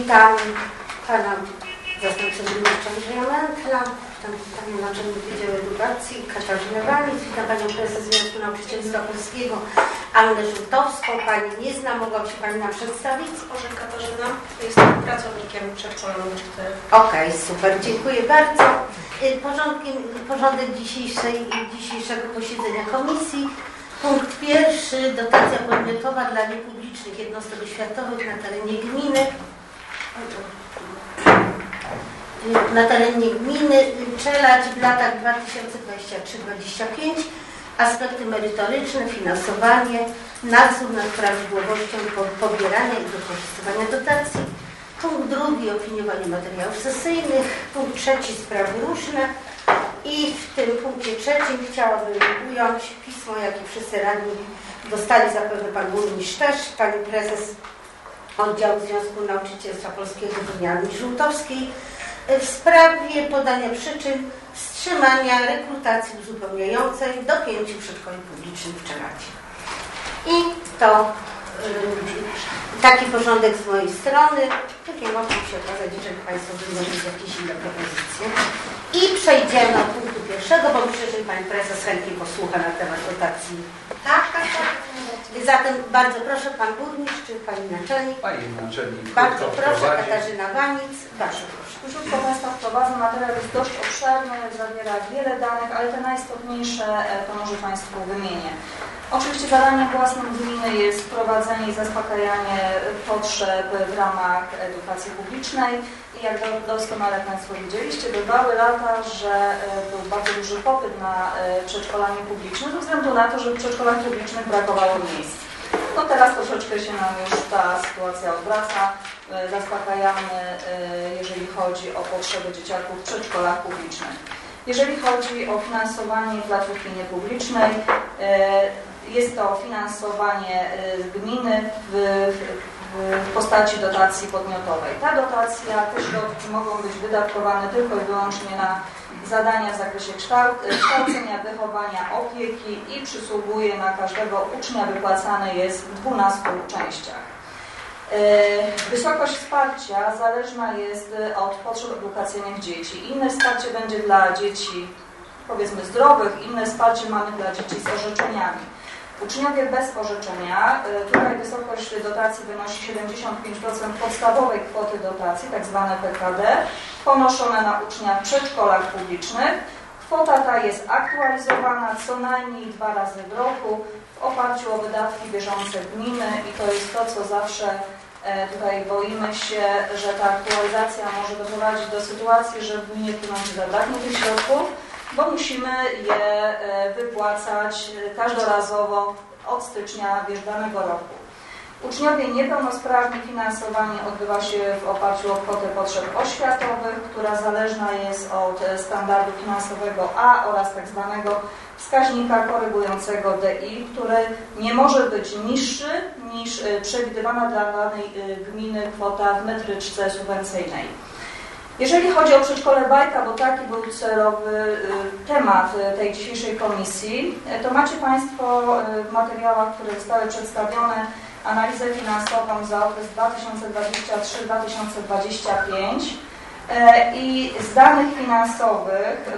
Witam Pana Zastępcę Burmistrza Andrzeja Mentla, witam Panią Naczelnik Wydziału Edukacji Katarzynę Walic, witam Panią Prezes Związku Nauczycielstwa Polskiego Annę Żółtowską. Pani nie zna, mogłaby się Pani nam przedstawić? Może Katarzyna, jestem pracownikiem przedszkola nr 4. Okej, super, dziękuję bardzo. Porządek dzisiejszego posiedzenia komisji. Punkt pierwszy, dotacja podmiotowa dla niepublicznych jednostek oświatowych na terenie gminy. Czelać w latach 2023-2025. Aspekty merytoryczne, finansowanie, nadzór nad prawidłowością pobierania i wykorzystywania dotacji. Punkt drugi, opiniowanie materiałów sesyjnych. Punkt trzeci, sprawy różne. I w tym punkcie trzecim chciałabym ująć pismo, jakie wszyscy radni dostali, zapewne Pan Burmistrz też, Pani Prezes Oddziału Związku Nauczycielstwa Polskiego Anny Żółtowskiej w sprawie podania przyczyn wstrzymania rekrutacji uzupełniającej do 5 przedszkoli publicznych w Czelacie. I to taki porządek z mojej strony. Nie mogą się okazać, jeżeli Państwo będą mieć jakieś inne propozycje. I przejdziemy do punktu pierwszego, bo myślę, że Pani Prezes chętnie posłucha na temat dotacji. Tak. Zatem bardzo proszę Pan Burmistrz czy Pani Naczelnik. Pani Naczelnik. Bardzo proszę, Katarzyna Wanic. Bardzo proszę. Krótko Państwa wprowadzę, materiał jest dość obszerny, zawiera wiele danych, ale te najistotniejsze to może Państwu wymienię. Oczywiście zadaniem własnym gminy jest prowadzenie i zaspokajanie potrzeb w ramach edukacji publicznej i jak doskonale Państwo widzieliście, bywały lata, że był bardzo duży popyt na przedszkola niepubliczne ze względu na to, że w przedszkolach publicznych brakowało miejsc. No teraz troszeczkę się nam już ta sytuacja odwraca. Zaspokajamy, jeżeli chodzi o potrzeby dzieciaków w przedszkolach publicznych. Jeżeli chodzi o finansowanie placówki niepublicznej, jest to finansowanie gminy w postaci dotacji podmiotowej. Ta dotacja, te środki mogą być wydatkowane tylko i wyłącznie na zadania w zakresie kształcenia, wychowania, opieki i przysługuje na każdego ucznia, wypłacane jest w 12 częściach. Wysokość wsparcia zależna jest od potrzeb edukacyjnych dzieci. Inne wsparcie będzie dla dzieci, powiedzmy, zdrowych, inne wsparcie mamy dla dzieci z orzeczeniami. Uczniowie bez orzeczenia, tutaj wysokość dotacji wynosi 75% podstawowej kwoty dotacji, tak zwane PKD, ponoszone na ucznia w przedszkolach publicznych. Kwota ta jest aktualizowana co najmniej 2 razy w roku w oparciu o wydatki bieżące gminy i to jest to, co zawsze tutaj boimy się, że ta aktualizacja może doprowadzić do sytuacji, że w gminie zabraknie tych środków, bo musimy je wypłacać każdorazowo od stycznia danego roku. Uczniowie niepełnosprawni, finansowanie odbywa się w oparciu o kwotę potrzeb oświatowych, która zależna jest od standardu finansowego A oraz tak zwanego wskaźnika korygującego DI, który nie może być niższy niż przewidywana dla danej gminy kwota w metryczce subwencyjnej. Jeżeli chodzi o przedszkole Bajka, bo taki był celowy temat tej dzisiejszej komisji, to macie Państwo w materiałach, które zostały przedstawione, analizę finansową za okres 2023-2025 i z danych finansowych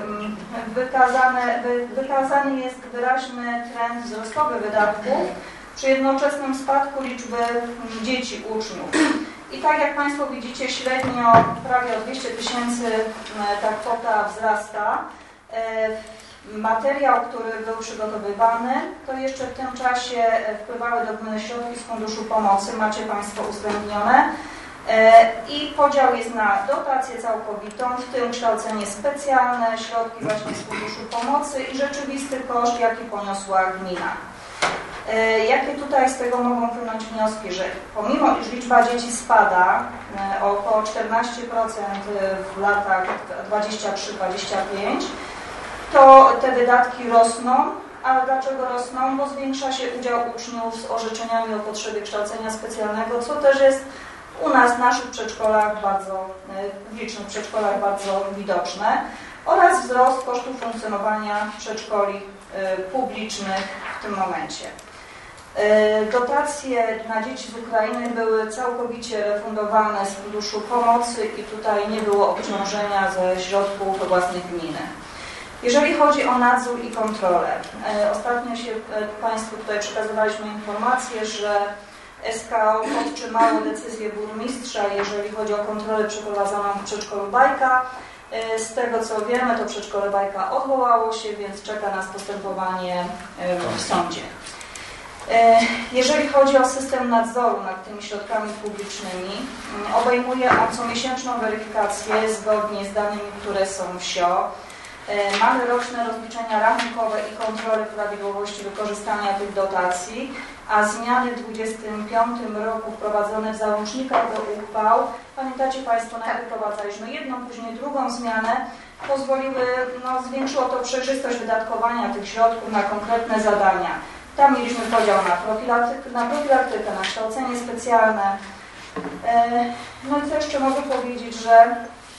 wykazany jest wyraźny trend wzrostowy wydatków przy jednoczesnym spadku liczby dzieci, uczniów. I tak jak Państwo widzicie, średnio prawie o 200 000 ta kwota wzrasta. Materiał, który był przygotowywany, to jeszcze w tym czasie wpływały do gminy środki z Funduszu Pomocy, macie Państwo uwzględnione. I podział jest na dotację całkowitą, w tym kształcenie specjalne, środki właśnie z Funduszu Pomocy i rzeczywisty koszt, jaki poniosła gmina. Jakie tutaj z tego mogą płynąć wnioski, że pomimo iż liczba dzieci spada o około 14% w latach 23-25, to te wydatki rosną. A dlaczego rosną? Bo zwiększa się udział uczniów z orzeczeniami o potrzebie kształcenia specjalnego, co też jest u nas w naszych przedszkolach w licznych przedszkolach bardzo widoczne, oraz wzrost kosztów funkcjonowania przedszkoli publicznych w tym momencie. Dotacje na dzieci z Ukrainy były całkowicie refundowane z Funduszu Pomocy i tutaj nie było obciążenia ze środków własnych gminy. Jeżeli chodzi o nadzór i kontrolę, ostatnio się Państwu tutaj przekazywaliśmy informację, że SKO podtrzymało decyzję burmistrza, jeżeli chodzi o kontrolę przeprowadzoną w przedszkolu Bajka. Z tego co wiemy, to przedszkole Bajka odwołało się, więc czeka nas postępowanie w sądzie. Jeżeli chodzi o system nadzoru nad tymi środkami publicznymi, obejmuje on comiesięczną weryfikację zgodnie z danymi, które są w SIO. Mamy roczne rozliczenia rachunkowe i kontrolę prawidłowości wykorzystania tych dotacji, a zmiany w 2025 roku wprowadzone w załącznikach do uchwał, pamiętacie Państwo, najpierw wprowadzaliśmy jedną, później drugą zmianę, pozwoliły, zwiększyło to przejrzystość wydatkowania tych środków na konkretne zadania. Tam mieliśmy podział na profilaktykę, na kształcenie specjalne. No i co jeszcze mogę powiedzieć, że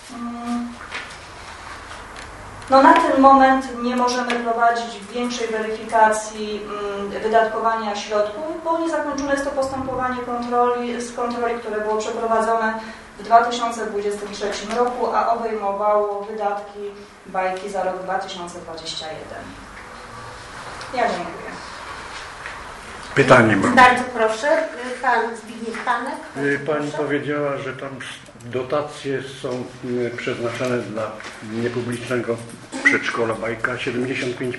na ten moment nie możemy prowadzić większej weryfikacji wydatkowania środków, bo niezakończone jest to postępowanie kontroli, które było przeprowadzone w 2023 roku, a obejmowało wydatki Bajki za rok 2021. Ja dziękuję. Pytanie mam. Bardzo proszę, pan Zbigniew Panek. Pani powiedziała, że tam dotacje są przeznaczone dla niepublicznego przedszkola Bajka 75%.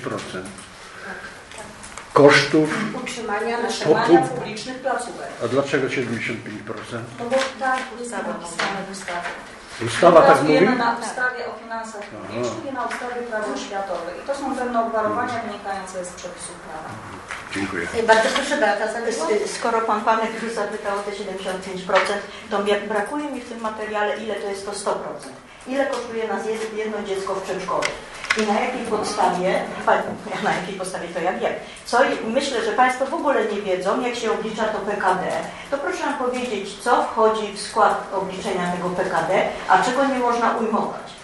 Kosztów Utrzymania publicznych placówek. A dlaczego 75%? No bo tak jest napisane w ustawie. Ustawa tak mówi? Pracujemy na ustawie o finansach publicznych i na ustawie prawo oświatowe. I to są pewne obwarowania wynikające z przepisów prawa. Dziękuję. Bardzo proszę, Beata Zadyszko. Skoro pan Panek już zapytał o te 75%, to brakuje mi w tym materiale, ile to jest to 100%. Ile kosztuje nas jedno dziecko w przedszkolu? I na jakiej podstawie to ja wiem. Myślę, że Państwo w ogóle nie wiedzą, jak się oblicza to PKD. To proszę nam powiedzieć, co wchodzi w skład obliczenia tego PKD, a czego nie można ujmować.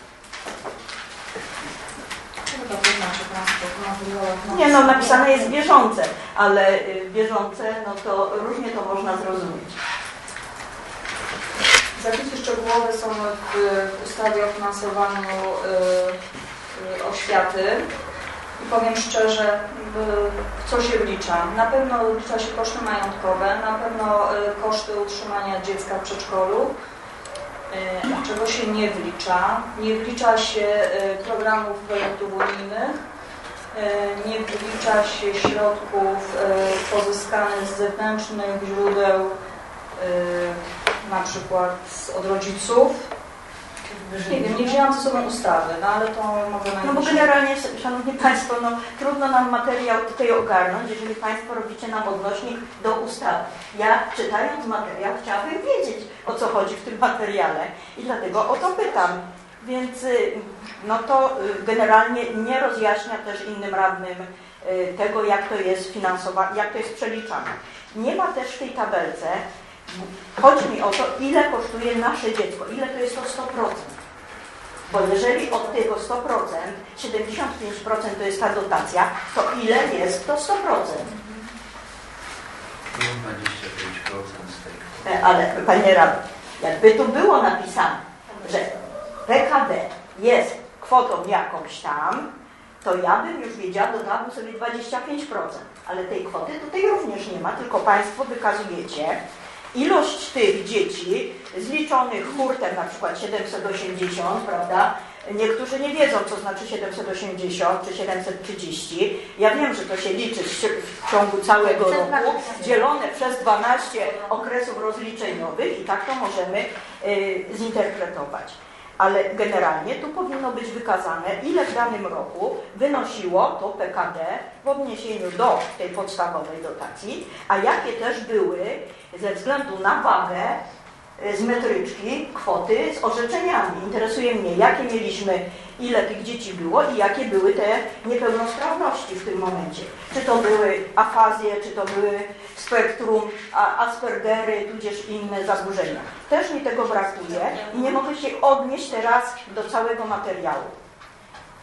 Nie, napisane jest bieżące, ale bieżące, to różnie to można zrozumieć. Zapisy szczegółowe są w ustawie o finansowaniu oświaty i powiem szczerze, co się wlicza. Na pewno wlicza się koszty majątkowe, na pewno koszty utrzymania dziecka w przedszkolu. Czego się nie wlicza? Nie wlicza się programów projektów unijnych, nie wlicza się środków pozyskanych z zewnętrznych źródeł, na przykład od rodziców. Nie wiem, nie wzięłam ze sobą ustawy, ale to mogę najwyżej. Bo generalnie, Szanowni Państwo, trudno nam materiał tutaj ogarnąć, jeżeli Państwo robicie nam odnośnik do ustawy. Ja, czytając materiał, chciałabym wiedzieć, o co chodzi w tym materiale i dlatego o to pytam. Więc to generalnie nie rozjaśnia też innym radnym tego, jak to jest finansowane, jak to jest przeliczane. Nie ma też w tej tabelce, chodzi mi o to, ile kosztuje nasze dziecko, ile to jest to 100%. Bo jeżeli od tego 100%, 75% to jest ta dotacja, to ile jest to 100%? 25% z tej. Ale Panie Radny, jakby tu było napisane, że PKD jest kwotą jakąś tam, to ja bym już wiedziała, dodałabym sobie 25%. Ale tej kwoty tutaj również nie ma, tylko Państwo wykazujecie ilość tych dzieci zliczonych hurtem, na przykład 780, prawda? Niektórzy nie wiedzą, co znaczy 780 czy 730. Ja wiem, że to się liczy w ciągu całego roku, dzielone przez 12 okresów rozliczeniowych i tak to możemy zinterpretować. Ale generalnie tu powinno być wykazane, ile w danym roku wynosiło to PKD w odniesieniu do tej podstawowej dotacji, a jakie też były ze względu na wagę z metryczki kwoty z orzeczeniami. Interesuje mnie, jakie mieliśmy, ile tych dzieci było i jakie były te niepełnosprawności w tym momencie. Czy to były afazje, czy to były spektrum, Aspergery, tudzież inne zaburzenia. Też mi tego brakuje i nie mogę się odnieść teraz do całego materiału.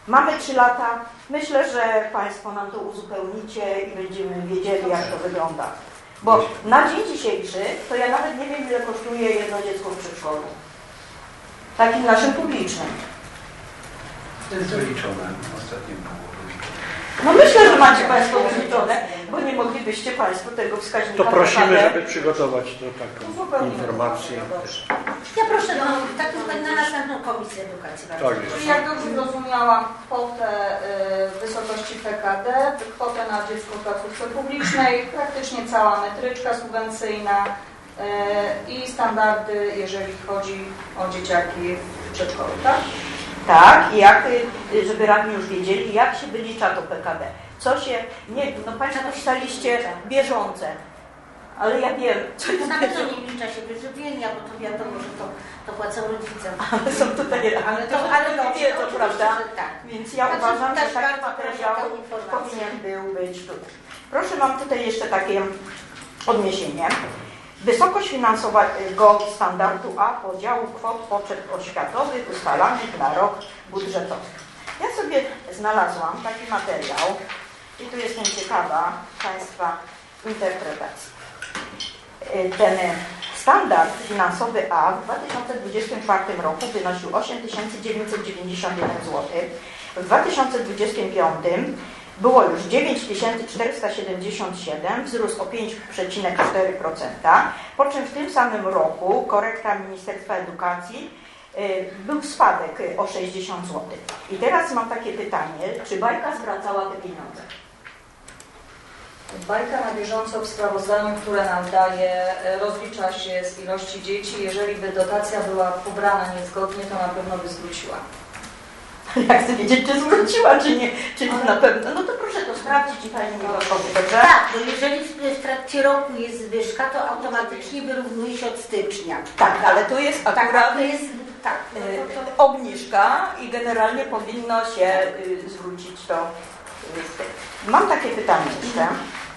Mamy 3 lata. Myślę, że Państwo nam to uzupełnicie i będziemy wiedzieli, jak to wygląda. Bo na dzień dzisiejszy to ja nawet nie wiem, ile kosztuje jedno dziecko w przedszkolu. Takim naszym publicznym. To jest wyliczone ostatnio było. No myślę, że macie Państwo wyliczone, bo nie moglibyście Państwo tego wskaźnika... To prosimy, PKD. żeby przygotować to taką informację. Ja proszę na następną Komisję Edukacji. Tak jest. Czyli jak dobrze zrozumiałam kwotę wysokości PKD, kwotę na dziecko w placówce publicznej, praktycznie cała metryczka subwencyjna i standardy, jeżeli chodzi o dzieciaki w przedszkolu, tak? Tak, i jak, żeby radni już wiedzieli, jak się wylicza to PKD. Co się, nie, no Państwo pisaliście bieżące, ale ja wiem, co jest Na pewno bieżące. nie wlicza się wyżywienia, bo to wiadomo, że to płacą rodzice. Ale są tutaj, ale dobrze, wiedzą, oczywiście, prawda? że tak. Więc ja Znaczy, uważam, że też taki bardzo materiał proszę o informację. powinien był być tutaj. Proszę, mam tutaj jeszcze takie odniesienie. Wysokość finansowego standardu A podziału kwot potrzeb oświatowych ustalanych na rok budżetowy. Ja sobie znalazłam taki materiał i tu jestem ciekawa Państwa interpretacji. Ten standard finansowy A w 2024 roku wynosił 8991 zł. W 2025 było już 9477, wzrósł o 5,4%, po czym w tym samym roku korekta Ministerstwa Edukacji był spadek o 60 zł. I teraz mam takie pytanie, czy bajka zwracała te pieniądze? Bajka na bieżąco w sprawozdaniu, które nam daje, rozlicza się z ilości dzieci. Jeżeli by dotacja była pobrana niezgodnie, to na pewno by zwróciła. Jak chcę wiedzieć, czy zwróciła, czy nie, czy na pewno. No to proszę to sprawdzić i Pani mi odpowie, dobrze? Tak, bo jeżeli w trakcie roku jest zwyżka, to automatycznie wyrównuje się od stycznia. Tak, ale tu jest akurat Tak, to jest tak. obniżka i generalnie powinno się zwrócić to. Mam takie pytanie jeszcze.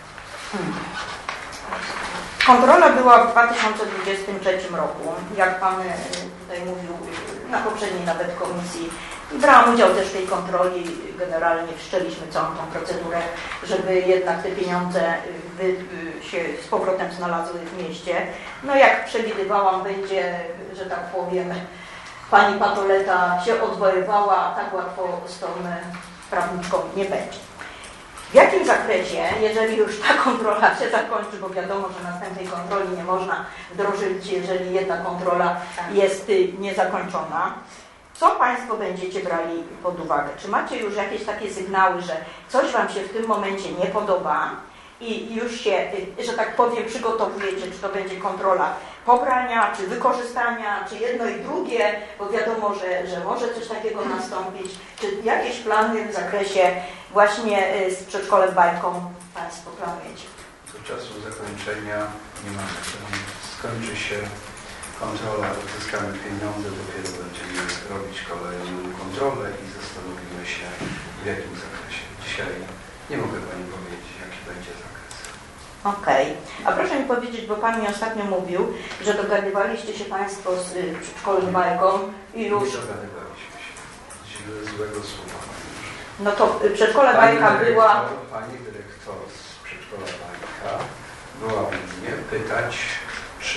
Kontrola była w 2023 roku, jak Pan tutaj mówił na poprzedniej nawet komisji. Brałam udział też w tej kontroli, generalnie wszczęliśmy całą tą procedurę, żeby jednak te pieniądze się z powrotem znalazły w mieście. No jak przewidywałam, będzie, że tak powiem, Pani Patoleta się odwoływała, a tak łatwo z tą prawniczką nie będzie. W jakim zakresie, jeżeli już ta kontrola się zakończy, bo wiadomo, że następnej kontroli nie można wdrożyć, jeżeli jedna kontrola jest niezakończona, co Państwo będziecie brali pod uwagę? Czy macie już jakieś takie sygnały, że coś Wam się w tym momencie nie podoba i już się, że tak powiem, przygotowujecie, czy to będzie kontrola pobrania, czy wykorzystania, czy jedno i drugie, bo wiadomo, że może coś takiego nastąpić, czy jakieś plany w zakresie właśnie z przedszkolem bajką Państwo planujecie? Do czasu zakończenia nie mamy. Skończy się kontrola, odzyskamy pieniądze, dopiero będziemy robić kolejną kontrolę i zastanowimy się, w jakim zakresie. Dzisiaj nie mogę Pani powiedzieć, jaki będzie zakres. Okej. A proszę mi powiedzieć, bo Pan mi ostatnio mówił, że dogadywaliście się Państwo z przedszkolem bajką i już... Nie dogadywaliśmy się. Złego słowa. No to przedszkole bajka była... Pani dyrektor z przedszkola bajka była mnie pytać, czy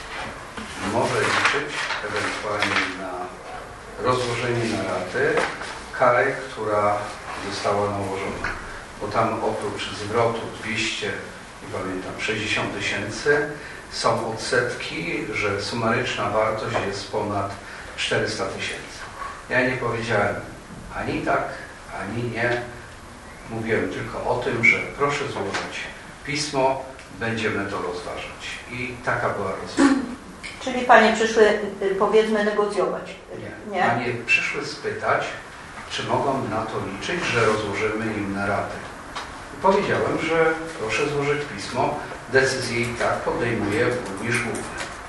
może liczyć ewentualnie na rozłożenie na raty kary, która została nałożona. Bo tam oprócz zwrotu 200, nie pamiętam, 60 tysięcy są odsetki, że sumaryczna wartość jest ponad 400 tysięcy. Ja nie powiedziałem ani tak, ani nie. Mówiłem tylko o tym, że proszę złożyć pismo, będziemy to rozważać. I taka była rozmowa. Czyli Panie przyszły, powiedzmy, negocjować? Nie. Panie przyszły spytać, czy mogą na to liczyć, że rozłożymy im na raty. I powiedziałem, że proszę złożyć pismo, decyzję i tak podejmuje burmistrz główny.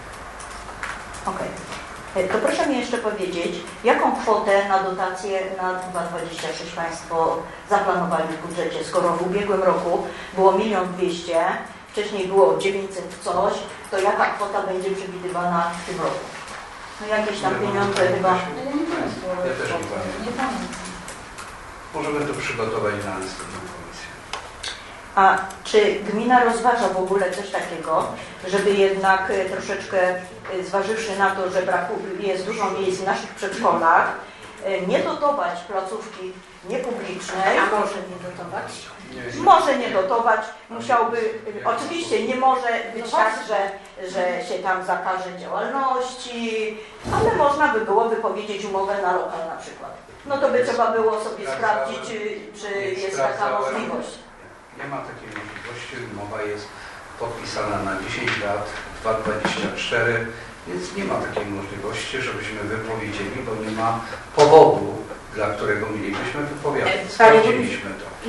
Okej. To proszę mi jeszcze powiedzieć, jaką kwotę na dotację na 2026 Państwo zaplanowali w budżecie, skoro w ubiegłym roku było 1 200 000, wcześniej było 900 coś, to jaka kwota będzie przewidywana w tym roku? No jakieś tam pieniądze chyba... Ja też nie pamiętam. Nie pamiętam. możemy to przygotować na następną komisję. A czy gmina rozważa w ogóle coś takiego, żeby jednak troszeczkę, zważywszy na to, że jest dużo miejsc w naszych przedszkolach, nie dotować placówki niepublicznej? A może nie dotować? Może nie dotować, musiałby, oczywiście nie może być tak, że się tam zakaże działalności, ale można by było wypowiedzieć umowę na lokal na przykład. No to by trzeba było sobie sprawdzić, czy jest taka możliwość. Nie ma takiej możliwości, umowa jest podpisana na 10 lat, 2,24, więc nie ma takiej możliwości, żebyśmy wypowiedzieli, bo nie ma powodu, dla którego mielibyśmy wypowiadać. Sprawdziliśmy to.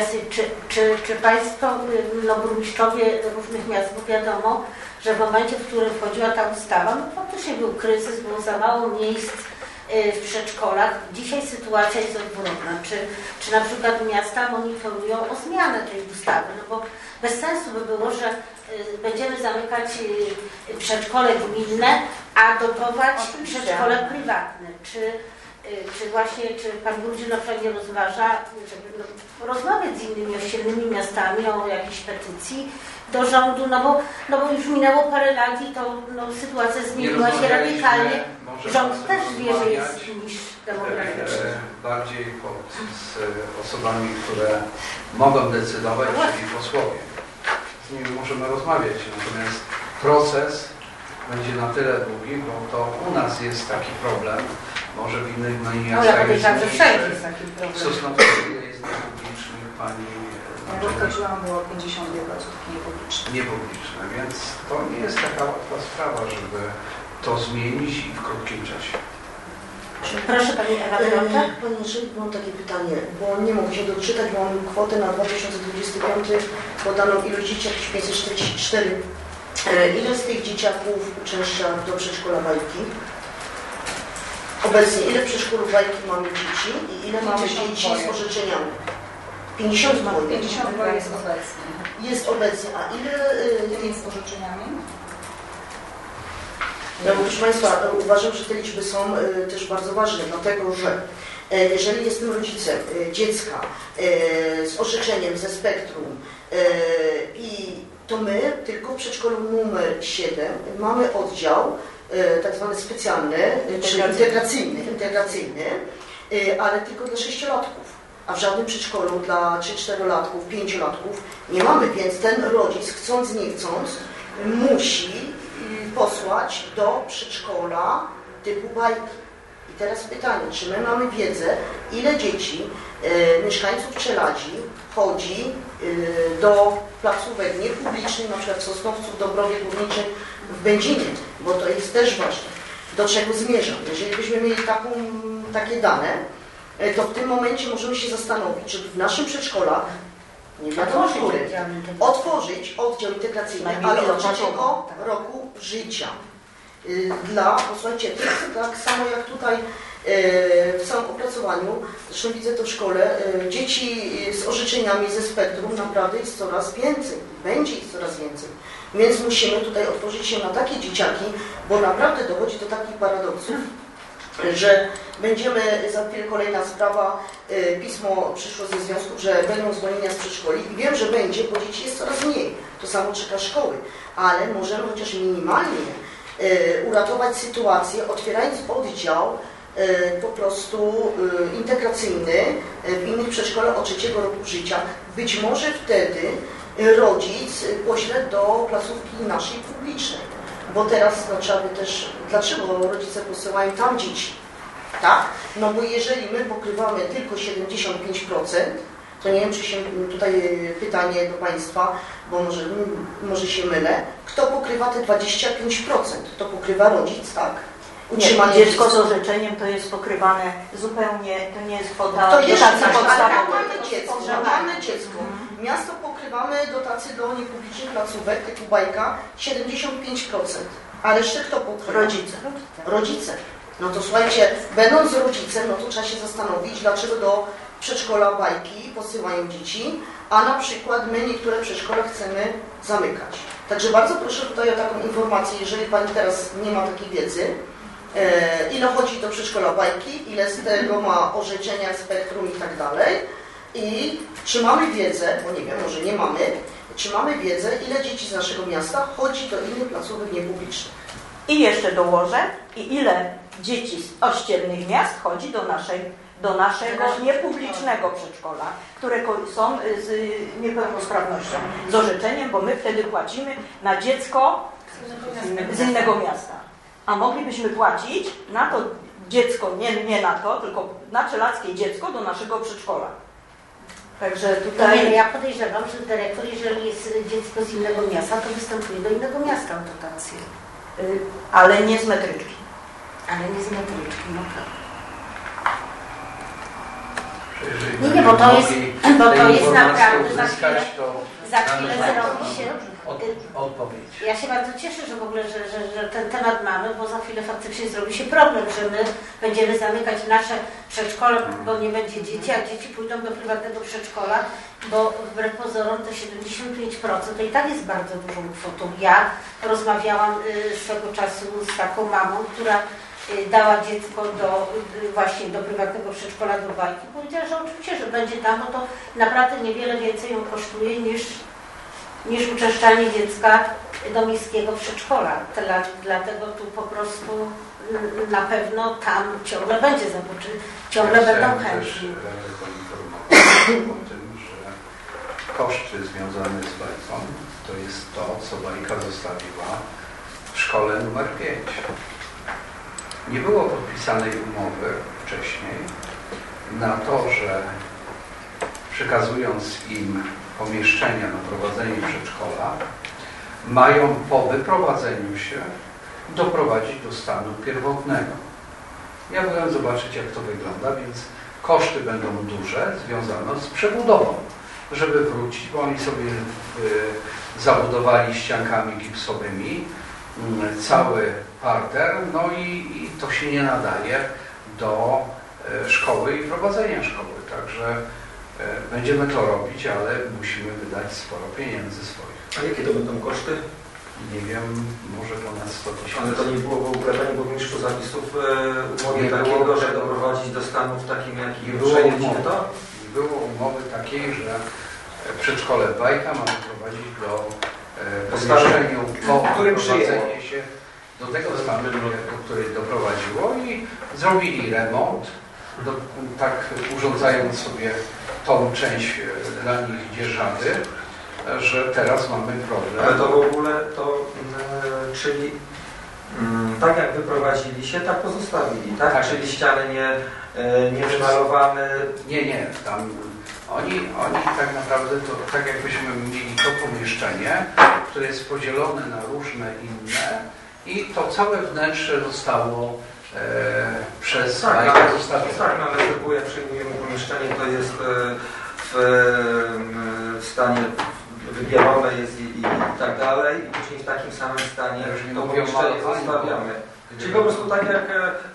Czy Państwo, burmistrzowie różnych miast, bo wiadomo, że w momencie, w którym wchodziła ta ustawa, faktycznie był kryzys, było za mało miejsc w przedszkolach. Dzisiaj sytuacja jest odwrotna. Czy na przykład miasta monitorują o zmianę tej ustawy? No bo bez sensu by było, że będziemy zamykać przedszkole gminne, a dotować przedszkole prywatne. Czy Pan Burmistrz na przykład nie rozważa, żeby rozmawiać z innymi osiedlnymi miastami o jakiejś petycji do rządu, no bo już minęło parę lat i to sytuacja zmieniła się radykalnie. Rząd też wie, że jest niż demograficzny. Bardziej z osobami, które mogą decydować, czyli posłowie. Z nimi możemy rozmawiać, natomiast proces będzie na tyle długi, bo to u nas jest taki problem. Może w innych miastach jest mniejszy. W Sosnowcu jest niepubliczny, pani... Roztoczyłam, było 52 placówki niepubliczne. Niepubliczne, więc to nie jest taka łatwa sprawa, żeby to zmienić i w krótkim czasie. Proszę Pani Ewa Piątek. Pani Rzecznik, mam takie pytanie, bo nie mogę się doczytać, bo mam kwotę na 2025 podaną ilość dzieci, jakieś 544. Ile z tych dzieciaków uczęszcza do przedszkola Bajki? Obecnie ile w przedszkolu Bajki mamy dzieci i ile mamy dzieci z orzeczeniami? 52. 52 jest obecnie. Jest obecnie, a ile jest z orzeczeniami? No, proszę Państwa, uważam, że te liczby są też bardzo ważne, dlatego że jeżeli jestem rodzicem dziecka z orzeczeniem ze spektrum i to my tylko w przedszkolu numer 7 mamy oddział tak zwany specjalny, czyli integracyjny, ale tylko dla 6-latków, a w żadnym przedszkolu dla 3-4-latków, 5-latków nie mamy, więc ten rodzic, chcąc nie chcąc, musi posłać do przedszkola typu Bajki. I teraz pytanie, czy my mamy wiedzę, ile dzieci, mieszkańców Czeladzi chodzi do placówek niepublicznych, na przykład w Sosnowcu, w Dąbrowie Górniczej, w Będzinie, bo to jest też ważne. Do czego zmierzam? Jeżeli byśmy mieli takie dane, to w tym momencie możemy się zastanowić, żeby w naszym przedszkolach, nie wiadomo który, otworzyć oddział integracyjny, ale od 3 roku życia. Posłuchajcie, to jest tak samo jak tutaj w całym opracowaniu, zresztą widzę to w szkole, dzieci z orzeczeniami ze spektrum naprawdę jest coraz więcej, będzie ich coraz więcej. Więc musimy tutaj otworzyć się na takie dzieciaki, bo naprawdę dochodzi do takich paradoksów, że będziemy, za chwilę kolejna sprawa, pismo przyszło ze związku, że będą zwolnienia z przedszkoli i wiem, że będzie, bo dzieci jest coraz mniej. To samo czeka szkoły, ale możemy chociaż minimalnie uratować sytuację, otwierając oddział po prostu integracyjny w innych przedszkolach od 3 roku życia. Być może wtedy rodzic pośle do placówki naszej publicznej. Bo teraz trzeba by też, dlaczego rodzice posyłają tam dzieci? Tak? No bo jeżeli my pokrywamy tylko 75%, to nie wiem, czy się tutaj pytanie do Państwa, bo może się mylę, kto pokrywa te 25%? To pokrywa rodzic, tak? Utrzymanie dziecko z orzeczeniem to jest pokrywane zupełnie, to nie jest kwota to jeszcze podstawowa. mamy dziecko. Miasto pokrywamy dotacje do niepublicznych placówek typu Bajka 75%. A resztę kto pokrywa? Rodzice. No to słuchajcie, będąc rodzicem, no to trzeba się zastanowić, dlaczego do przedszkola Bajki posyłają dzieci, a na przykład my niektóre przedszkola chcemy zamykać. Także bardzo proszę tutaj o taką informację, jeżeli Pani teraz nie ma takiej wiedzy, ile chodzi do przedszkola Bajki, ile z tego ma orzeczenia, spektrum i tak dalej. I czy mamy wiedzę, bo nie wiem, może nie mamy, czy mamy wiedzę, ile dzieci z naszego miasta chodzi do innych placówek niepublicznych. I jeszcze dołożę, i ile dzieci z ościennych miast chodzi do naszego niepublicznego przedszkola, które są z niepełnosprawnością, z orzeczeniem, bo my wtedy płacimy na dziecko z innego miasta. A moglibyśmy płacić na to dziecko, nie na to, tylko na czelackie dziecko do naszego przedszkola. Także tutaj... Ja podejrzewam, że dyrektor, jeżeli jest dziecko z innego miasta, to występuje do innego miasta o dotację. Ale nie z metryczki. Ale nie z metryczki, no tak. Nie, bo to jest naprawdę za chwilę zrobi się odpowiedź. Ja się bardzo cieszę, że w ogóle, że ten temat mamy, bo za chwilę faktycznie zrobi się problem, że my będziemy zamykać nasze przedszkole, bo nie będzie dzieci, a dzieci pójdą do prywatnego przedszkola, bo wbrew pozorom te 75% to i tak jest bardzo dużą kwotą. Ja rozmawiałam swego czasu z taką mamą, która dała dziecko właśnie do prywatnego przedszkola do Bajki. Powiedziała, że oczywiście, że będzie tam, bo to naprawdę niewiele więcej ją kosztuje niż uczęszczanie dziecka do miejskiego przedszkola. Dlatego tu po prostu na pewno tam ciągle będzie ciągle będą chętni. O tym, że koszty związane z Bajką to jest to, co Bajka zostawiła w szkole numer 5. Nie było podpisanej umowy wcześniej na to, że przekazując im pomieszczenia na prowadzenie przedszkola, mają po wyprowadzeniu się doprowadzić do stanu pierwotnego. Ja byłem zobaczyć, jak to wygląda, więc koszty będą duże, związane z przebudową, żeby wrócić, bo oni sobie zabudowali ściankami gipsowymi cały parter, no i to się nie nadaje do szkoły i prowadzenia szkoły. Także będziemy to robić, ale musimy wydać sporo pieniędzy swoich. A jakie to będą koszty? Nie wiem, może ponad 100 000. Ale to nie było w ogóle, Panie Burmistrzu, zapisów w umowie takiego, że doprowadzić do stanu w takim, jakim przejęliśmy to? Nie było umowy takiej, że przedszkole Bajka ma doprowadzić do pomieszczeniu po prowadzenie się do tego stanu, do której doprowadziło i zrobili remont, tak urządzając sobie tą część dla nich dzierżawy, że teraz mamy problem. Ale to w ogóle, czyli tak jak wyprowadzili się, tak pozostawili, tak? Tak. Czyli ściany nie wymalowane. Nie, tam oni tak naprawdę to, tak jakbyśmy mieli to pomieszczenie, które jest podzielone na różne inne i to całe wnętrze zostało przez Bajkę zostawione. Tak, nawet typu jak przyjmujemy pomieszczenie, to jest w stanie wybielone jest i tak dalej, i później w takim samym stanie to pomieszczenie zostawiamy. Czyli po prostu tak jak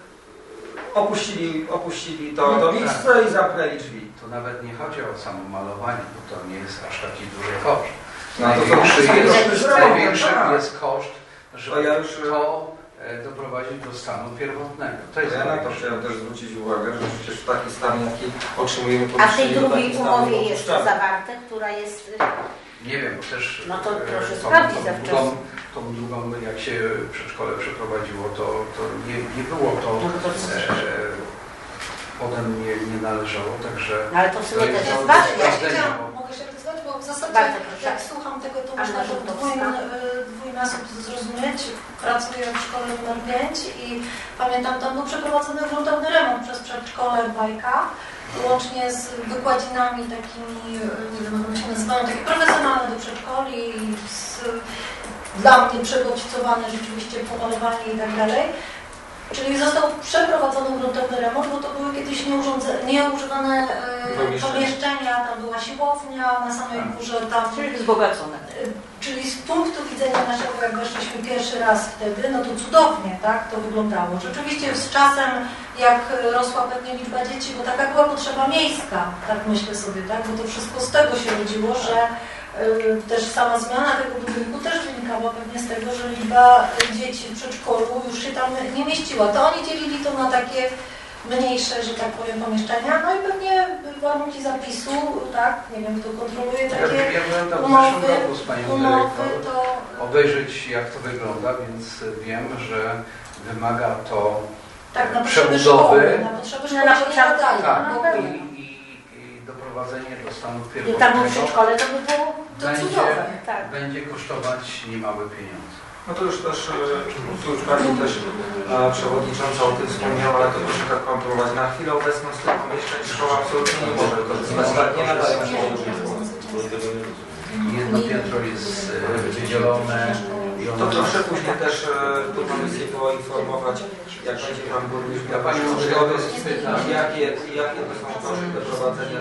opuścili to miejsce i zamknęli drzwi. To nawet nie chodzi o samo malowanie, bo to nie jest aż taki duży koszt. Największy jest koszt, żeby to doprowadzić do stanu pierwotnego. To jest ja na to chciałem też zwrócić uwagę, że przecież w taki stan, jaki otrzymujemy A w tej drugiej umowie jest to zawarte, która jest... Nie wiem, bo też no to proszę sprawdzić zawczasu. Tą drugą, jak się przedszkole przeprowadziło, to nie było to, potem nie należało, także... No, ale to w sumie też jest ważne. Mogę się odezwać, bo w zasadzie jak słucham tego, to można to dwójnasób zrozumieć. Pracuję w szkole numer 5 i pamiętam, tam był przeprowadzony gruntowny remont przez przedszkole Bajka, łącznie z wykładzinami takimi, nie wiem jak one się nazywają, takie profesjonalne do przedszkoli, dla mnie przebodźcowane rzeczywiście pomalowanie i tak dalej. Czyli został przeprowadzony gruntowny remont, bo to były kiedyś nieużywane pomieszczenia, tam była siłownia, na samej górze tam... Czyli wzbogacone. Czyli z punktu widzenia naszego, jak weszliśmy pierwszy raz wtedy, no to cudownie, tak, to wyglądało. Rzeczywiście z czasem, jak rosła pewnie liczba dzieci, bo taka była potrzeba miejska, tak myślę sobie, tak, bo to wszystko z tego się rodziło, że też sama zmiana tego budynku też wynikała pewnie z tego, że liczba dzieci w przedszkolu już się tam nie mieściła. To oni dzielili to na takie mniejsze, że tak powiem, pomieszczenia, no i pewnie warunki zapisu, tak, nie wiem, kto kontroluje takie Ja byłem tam w umowy, zeszłym roku z panią dyrektor, to... obejrzeć jak to wygląda, więc wiem, że wymaga to tak, na potrzeby przebudowy. szkoły, na potrzeby szkoły, na się potrzeby, nie nadaje. Tak, No, i doprowadzenie do stanu I tam w pierwotnego przedszkole to by było cudowne. Tak. będzie kosztować niemałe pieniądze. No to już też, tu już Pani też przewodnicząca o tym wspomniała, ale to proszę tak kontrolować. Na chwilę obecną z tych pomieszczeń szkoła absolutnie nie może korzystać, nie nadają się do Jedno piętro jest wydzielone i ono... To proszę później też tu komisję poinformować, jak będzie Pan burmistrz miał przygody, jakie to są koszty doprowadzenia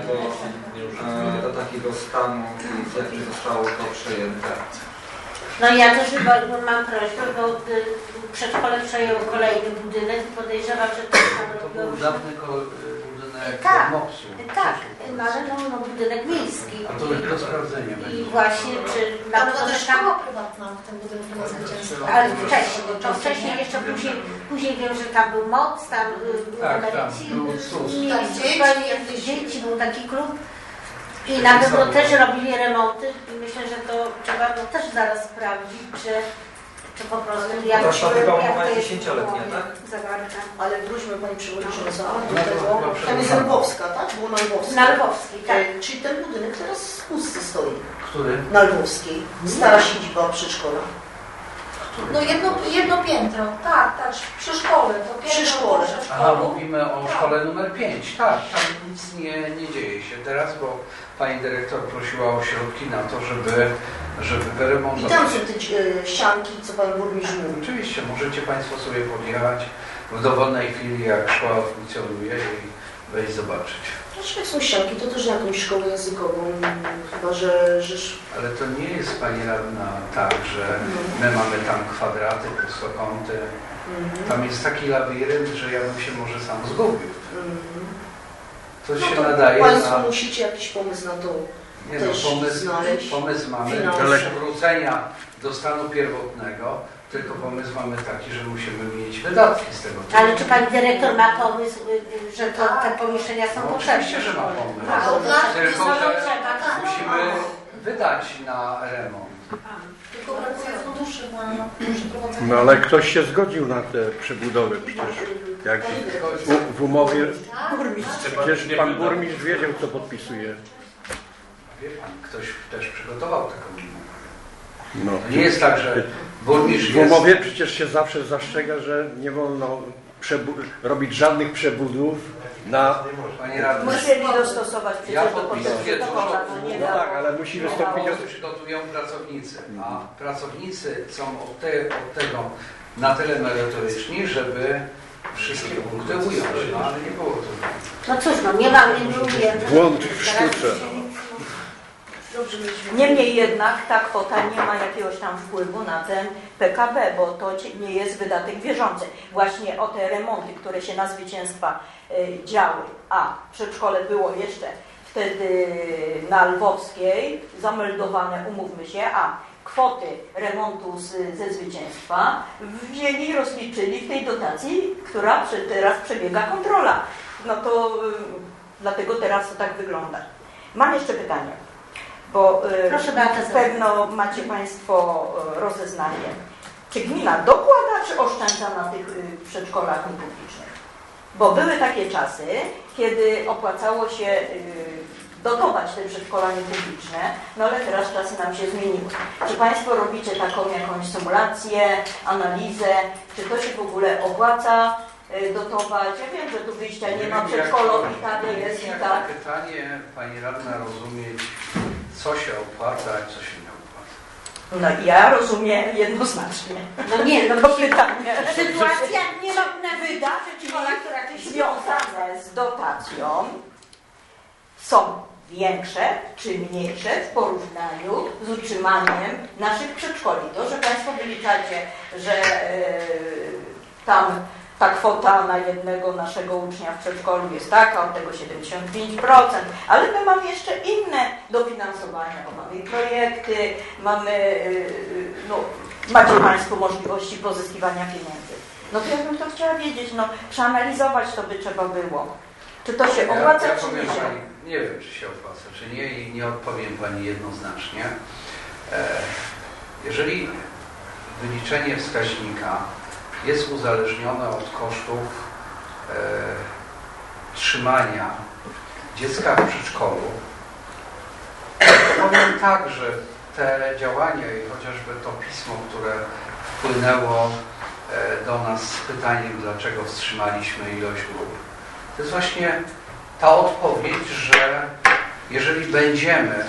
do takiego stanu, w jakim zostało to przejęte. No ja też chyba mam prośbę, bo przedszkole przejęło kolejny budynek i podejrzewam, że to To był dawny budynek tak, MOPS-u. tak, no, ale no budynek miejski. A to do sprawdzenia będzie. I właśnie, czy na Tam to była też też tam... szkoła prywatna w tym budynku na zwycięstwo. Ale wcześniej jeszcze później wiem, że tam był MOC, tam Tak, emeryci, tam był CUS. dzieci, był taki klub. I na pewno też robili remonty i myślę, że to trzeba też zaraz sprawdzić, czy po prostu jak To chyba umowa to jest 10-letnia, tak? Zawarta. Ale wróćmy Pani Przewodnicząca do No, tego, tam jest Lwowska, tak? Było na Lwowskiej. Na Lwowskiej, tak. Czyli ten budynek teraz pusty stoi. Który? Na Lwowskiej. Stara siedziba przedszkola. No jedno piętro, tak, przy szkole. To piętro Przy szkole. Aha, mówimy o szkole numer 5. Tak, tam nic nie dzieje się teraz, bo pani dyrektor prosiła o środki na to, żeby I wyremontować. tam są te ścianki, co Pan Burmistrz mówił. Oczywiście, możecie Państwo sobie podjechać w dowolnej chwili, jak szkoła funkcjonuje i wejść zobaczyć. Znaczy, jak są ścianki, to też na jakąś szkołę językową, chyba że... Ale to nie jest, Pani radna, tak, że my mamy tam kwadraty, prostokąty. Tam jest taki labirynt, że ja bym się może sam zgubił. To się to nadaje Państwo na... musicie jakiś pomysł na to Nie no, też znaleźć. pomysł mamy Finanse. do przywrócenia do stanu pierwotnego, tylko pomysł mamy taki, że musimy mieć wydatki z tego tytułu. Ale czy Pani Dyrektor ma pomysł, że te pomieszczenia są No, potrzebne? oczywiście, że ma pomysł. Tak, Tylko, są że potrzebne. musimy wydać na remont. Tylko brakuje funduszy na przeprowadzenie. No ale ktoś się zgodził na te przebudowy przecież. Jak w umowie, przecież pan burmistrz wiedział, co podpisuje. Wie Pan, ktoś też przygotował taką umowę. No. To nie jest tak, że burmistrz W umowie przecież się zawsze zastrzega, że nie wolno robić żadnych przebudów na... Pani radna, Musieli dostosować przecież ja do podpisuję potrzeb dużo szkoła, no nie No da. tak, ale musi wystąpić to przygotują pracownicy, a pracownicy są od tego na tyle merytoryczni, żeby wszystkie punkty ująć, no ale nie było to. No cóż, no nie był ujęty. Błąd w sztuce. Niemniej jednak ta kwota nie ma jakiegoś tam wpływu na ten PKB, bo to nie jest wydatek bieżący. Właśnie o te remonty, które się na Zwycięstwa działy, a przedszkole było jeszcze wtedy na Lwowskiej zameldowane, umówmy się, a kwoty remontu ze Zwycięstwa wzięli i rozliczyli w tej dotacji, która teraz przebiega kontrola. No to dlatego teraz to tak wygląda. Mam jeszcze pytanie, bo Proszę Beata, pewno macie Państwo rozeznanie. Czy gmina dokłada, czy oszczędza na tych przedszkolach niepublicznych? Bo były takie czasy, kiedy opłacało się dotować te przedszkola niepubliczne, no ale teraz czasy nam się zmieniły. Czy Państwo robicie taką jakąś symulację, analizę, czy to się w ogóle opłaca dotować? Ja wiem, że tu wyjścia nie ma, przedszkolo i tak jest, i tak. Pytanie Pani radna rozumieć, co się opłaca, a co się nie opłaca. No ja rozumiem jednoznacznie. No nie, no To pytanie. sytuacja nie ma na Wydatki, które związane z dotacją są większe czy mniejsze w porównaniu z utrzymaniem naszych przedszkoli. To, że Państwo wyliczacie, że tam ta kwota na jednego naszego ucznia w przedszkolu jest taka, od tego 75%, ale my mamy jeszcze inne dofinansowania, bo mamy projekty, mamy macie Państwo możliwości pozyskiwania pieniędzy. No to ja bym to chciała wiedzieć, no przeanalizować to by trzeba było. Czy to się opłaca, ja czy powiem nie? Pani, nie wiem, czy się opłaca, czy nie i nie odpowiem Pani jednoznacznie. Jeżeli wyliczenie wskaźnika jest uzależnione od kosztów trzymania dziecka w przedszkolu, to powiem tak, że te działania i chociażby to pismo, które wpłynęło do nas z pytaniem, dlaczego wstrzymaliśmy ilość grup, to jest właśnie ta odpowiedź, że jeżeli będziemy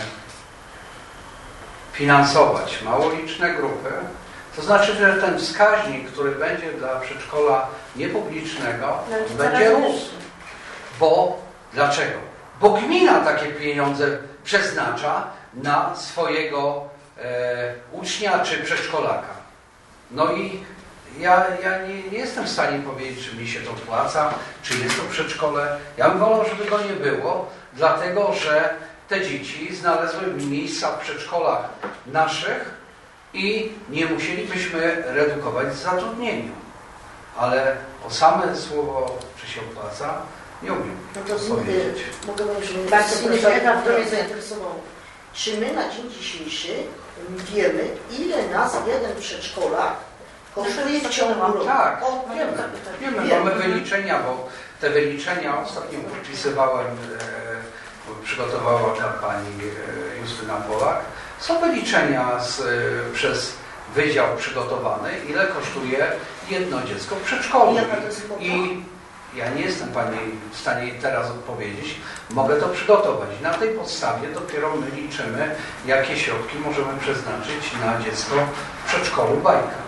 finansować małoliczne grupy, to znaczy, że ten wskaźnik, który będzie dla przedszkola niepublicznego, będzie rósł. Bo dlaczego? Bo gmina takie pieniądze przeznacza na swojego ucznia czy przedszkolaka. No i ja nie jestem w stanie powiedzieć, czy mi się to opłaca, czy jest to przedszkole. Ja bym wolał, żeby go nie było, dlatego że te dzieci znalazły miejsca w przedszkolach naszych i nie musielibyśmy redukować zatrudnienia. Ale o same słowo, czy się opłaca, nie umiem powiedzieć. Mogę bardzo proszę, to mnie zainteresowało. Czy my na dzień dzisiejszy wiemy, ile nas jeden przedszkolak kosztuje w ciągu roku? Tak, wiemy. Mamy wyliczenia, bo te wyliczenia ostatnio podpisywałem, przygotowała ta pani Justyna Polak. Są wyliczenia przez wydział przygotowane, ile kosztuje jedno dziecko w przedszkolu. I ja nie jestem Pani w stanie teraz odpowiedzieć. Mogę to przygotować. Na tej podstawie dopiero my liczymy, jakie środki możemy przeznaczyć na dziecko w przedszkolu Bajka.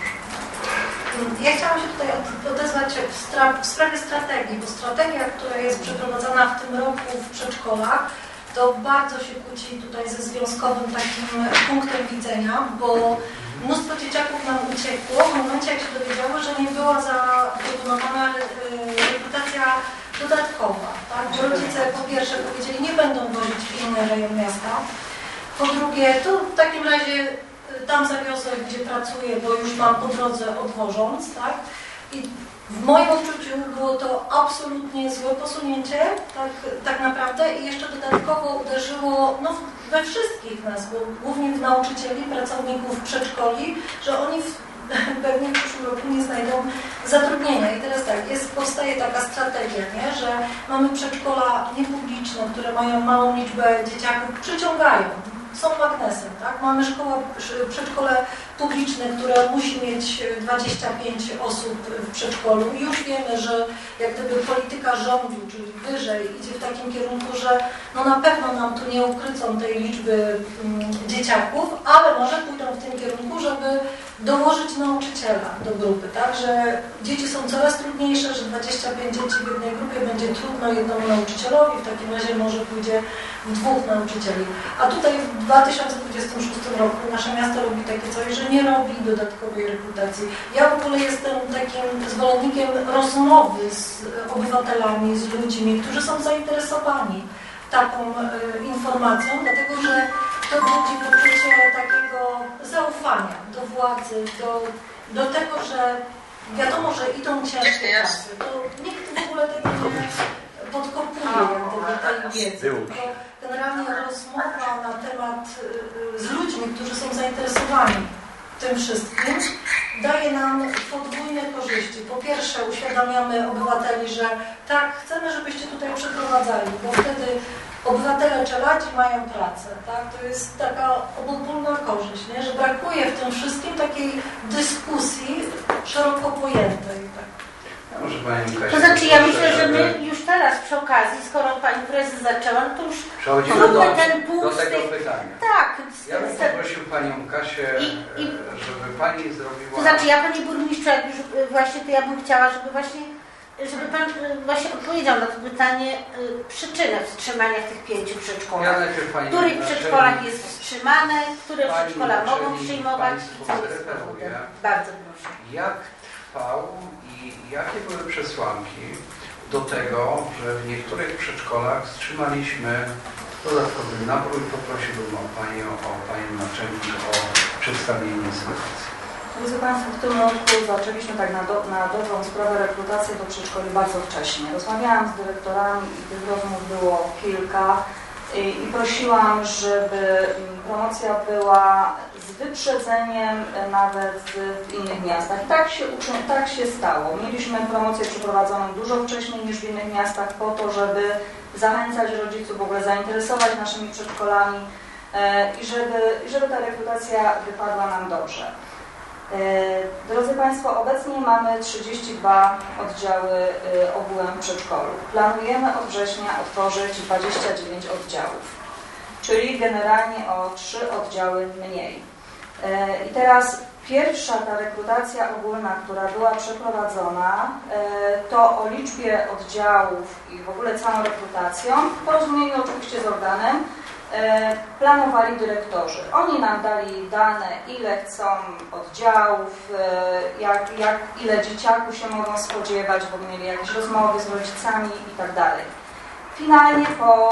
Ja chciałam się tutaj odezwać w sprawie strategii, bo strategia, która jest przeprowadzana w tym roku w przedszkolach, to bardzo się kłóci tutaj ze związkowym takim punktem widzenia, bo mnóstwo dzieciaków nam uciekło w momencie, jak się dowiedziało, że nie była zaproponowana rekrutacja dodatkowa. Tak? Bo rodzice po pierwsze powiedzieli, nie będą wozić w inny rejon miasta. Po drugie, to w takim razie tam zawiozę, gdzie pracuję, bo już mam po drodze odwożąc. Tak? I w moim odczuciu było to absolutnie złe posunięcie, tak naprawdę, i jeszcze dodatkowo uderzyło we wszystkich nas, bo głównie w nauczycieli, pracowników przedszkoli, że oni pewnie w przyszłym roku nie znajdą zatrudnienia. I teraz tak, powstaje taka strategia, nie? Że mamy przedszkola niepubliczne, które mają małą liczbę dzieciaków, przyciągają, są magnesem, tak? Mamy przedszkole publiczne, które musi mieć 25 osób w przedszkolu i już wiemy, że jak gdyby polityka rządu, czyli wyżej, idzie w takim kierunku, że na pewno nam tu nie ukrycą tej liczby dzieciaków, ale może pójdą w tym kierunku, żeby dołożyć nauczyciela do grupy, tak? Że dzieci są coraz trudniejsze, że 25 dzieci w jednej grupie będzie trudno jednemu nauczycielowi, w takim razie może pójdzie dwóch nauczycieli. A tutaj w 2026 roku nasze miasto robi takie coś, że nie robi dodatkowej rekrutacji. Ja w ogóle jestem takim zwolennikiem rozmowy z obywatelami, z ludźmi, którzy są zainteresowani taką informacją, dlatego że to budzi poczucie takiego zaufania do władzy, do tego, że wiadomo, że idą ciężkie czasy. To nikt w ogóle tego nie podkopuje tej wiedzy. Tylko generalnie rozmowa na temat z ludźmi, którzy są zainteresowani tym wszystkim, daje nam podwójne korzyści. Po pierwsze, uświadamiamy obywateli, że tak, chcemy, żebyście tutaj przeprowadzali, bo wtedy obywatele czeladzi mają pracę. Tak? To jest taka obopólna korzyść, nie? Że brakuje w tym wszystkim takiej dyskusji szeroko pojętej. Tak? Może Pani Kasia, to znaczy ja myślę, że my już teraz przy okazji, skoro Pani Prezes zaczęła, no to już przechodzimy ten punkt do tego pytania. Tak. Ja bym poprosił Panią Kasię, żeby Pani zrobiła... To znaczy ja, Panie Burmistrzu, jak już właśnie, to ja bym chciała, żeby Pan właśnie odpowiedział na to pytanie, przyczynę wstrzymania w tych 5 przedszkolach. W których przedszkolach jest wstrzymane, które przedszkola mogą przyjmować i co jest powodem. Bardzo proszę. Jak trwał i jakie były przesłanki do tego, że w niektórych przedszkolach wstrzymaliśmy dodatkowy nabór i poprosiłbym Panią Naczelnik o przedstawienie sytuacji. Drodzy Państwo, w tym roku zaczęliśmy tak na dobrą sprawę rekrutację do przedszkoli bardzo wcześnie. Rozmawiałam z dyrektorami i tych rozmów było kilka i prosiłam, żeby promocja była z wyprzedzeniem nawet w innych miastach. Tak się stało. Mieliśmy promocję przeprowadzoną dużo wcześniej niż w innych miastach po to, żeby zachęcać rodziców, w ogóle zainteresować naszymi przedszkolami i żeby ta rekrutacja wypadła nam dobrze. Drodzy Państwo, obecnie mamy 32 oddziały ogółem w przedszkolu. Planujemy od września otworzyć 29 oddziałów, czyli generalnie o 3 oddziały mniej. I teraz pierwsza ta rekrutacja ogólna, która była przeprowadzona, to o liczbie oddziałów i w ogóle całą rekrutacją, w porozumieniu oczywiście z organem, planowali dyrektorzy. Oni nam dali dane, ile chcą oddziałów, ile dzieciaków się mogą spodziewać, bo mieli jakieś rozmowy z rodzicami i tak dalej. Finalnie po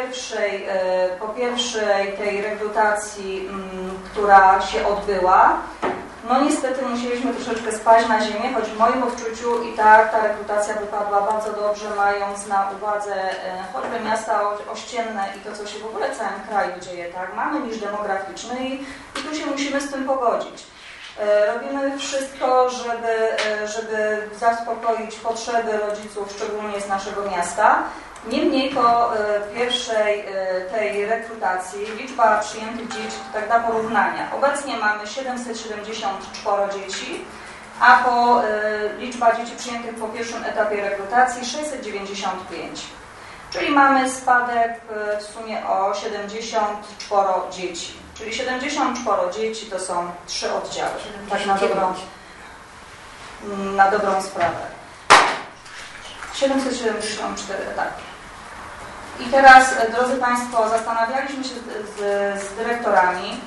pierwszej tej rekrutacji, która się odbyła, no niestety musieliśmy troszeczkę spaść na ziemię, choć w moim odczuciu i tak ta rekrutacja wypadła bardzo dobrze, mając na uwadze choćby miasta ościenne i to, co się w ogóle w całym kraju dzieje, tak? Mamy niż demograficzny i tu się musimy z tym pogodzić. Robimy wszystko, żeby zaspokoić potrzeby rodziców, szczególnie z naszego miasta. Niemniej po pierwszej tej rekrutacji liczba przyjętych dzieci, to tak dla porównania, obecnie mamy 774 dzieci, a po liczba dzieci przyjętych po pierwszym etapie rekrutacji 695. Czyli mamy spadek w sumie o 74 dzieci. Czyli 74 dzieci to są 3 oddziały. Tak na dobrą sprawę. 774, tak. I teraz, drodzy Państwo, zastanawialiśmy się z dyrektorami,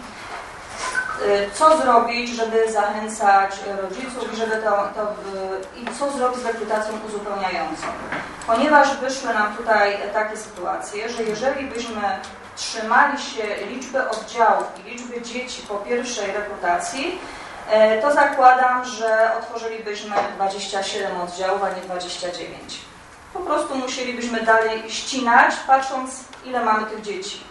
co zrobić, żeby zachęcać rodziców i żeby i co zrobić z rekrutacją uzupełniającą. Ponieważ wyszły nam tutaj takie sytuacje, że jeżeli byśmy trzymali się liczby oddziałów i liczby dzieci po pierwszej rekrutacji, to zakładam, że otworzylibyśmy 27 oddziałów, a nie 29. Po prostu musielibyśmy dalej ścinać, patrząc, ile mamy tych dzieci.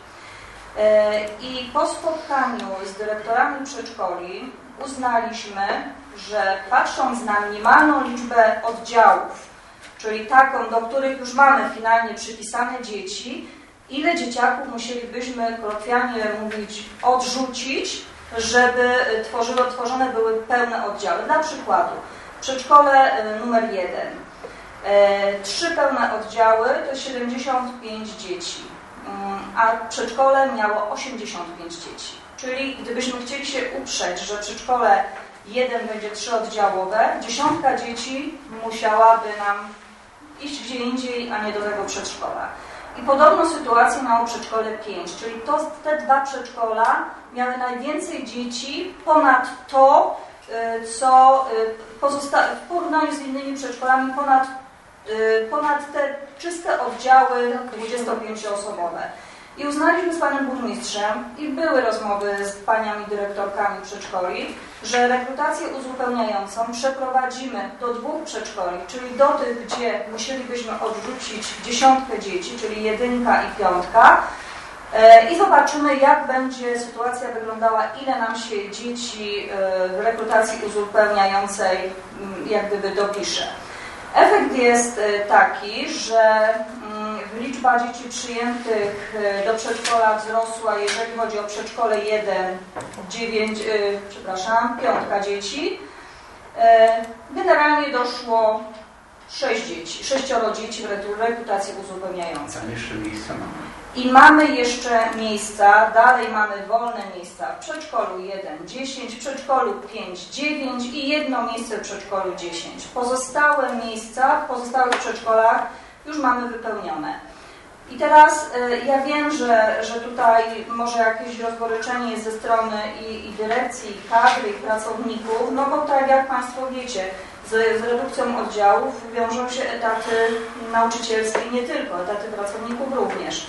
I po spotkaniu z dyrektorami przedszkoli uznaliśmy, że patrząc na minimalną liczbę oddziałów, czyli taką, do których już mamy finalnie przypisane dzieci, ile dzieciaków musielibyśmy, kolokwialnie mówić, odrzucić, żeby tworzone były pełne oddziały. Dla przykładu, przedszkole numer 1. 3 pełne oddziały to 75 dzieci, a przedszkole miało 85 dzieci. Czyli gdybyśmy chcieli się uprzeć, że przedszkole 1 będzie 3-oddziałowe, 10 dzieci musiałaby nam iść gdzie indziej, a nie do tego przedszkola. I podobną sytuację miało przedszkole 5, czyli te 2 przedszkola miały najwięcej dzieci ponad to, co w porównaniu z innymi przedszkolami ponad te czyste oddziały 25-osobowe. I uznaliśmy z panem burmistrzem i były rozmowy z paniami dyrektorkami przedszkoli, że rekrutację uzupełniającą przeprowadzimy do 2 przedszkoli, czyli do tych, gdzie musielibyśmy odrzucić 10 dzieci, czyli 1 i 5, i zobaczymy, jak będzie sytuacja wyglądała, ile nam się dzieci w rekrutacji uzupełniającej jak gdyby dopisze. Efekt jest taki, że liczba dzieci przyjętych do przedszkola wzrosła, jeżeli chodzi o przedszkole 1, 5 dzieci. Generalnie doszło 6 dzieci w rekrutacji uzupełniającej. Tam jeszcze miejsca mamy. I mamy jeszcze miejsca, dalej mamy wolne miejsca w przedszkolu 1, 10, w przedszkolu 5, 9 i 1 miejsce w przedszkolu 10. Pozostałe miejsca w pozostałych przedszkolach już mamy wypełnione. I teraz ja wiem, że tutaj może jakieś rozgoryczenie jest ze strony i dyrekcji, i kadry, i pracowników, no bo tak jak Państwo wiecie, z redukcją oddziałów wiążą się etaty nauczycielskie i nie tylko, etaty pracowników również.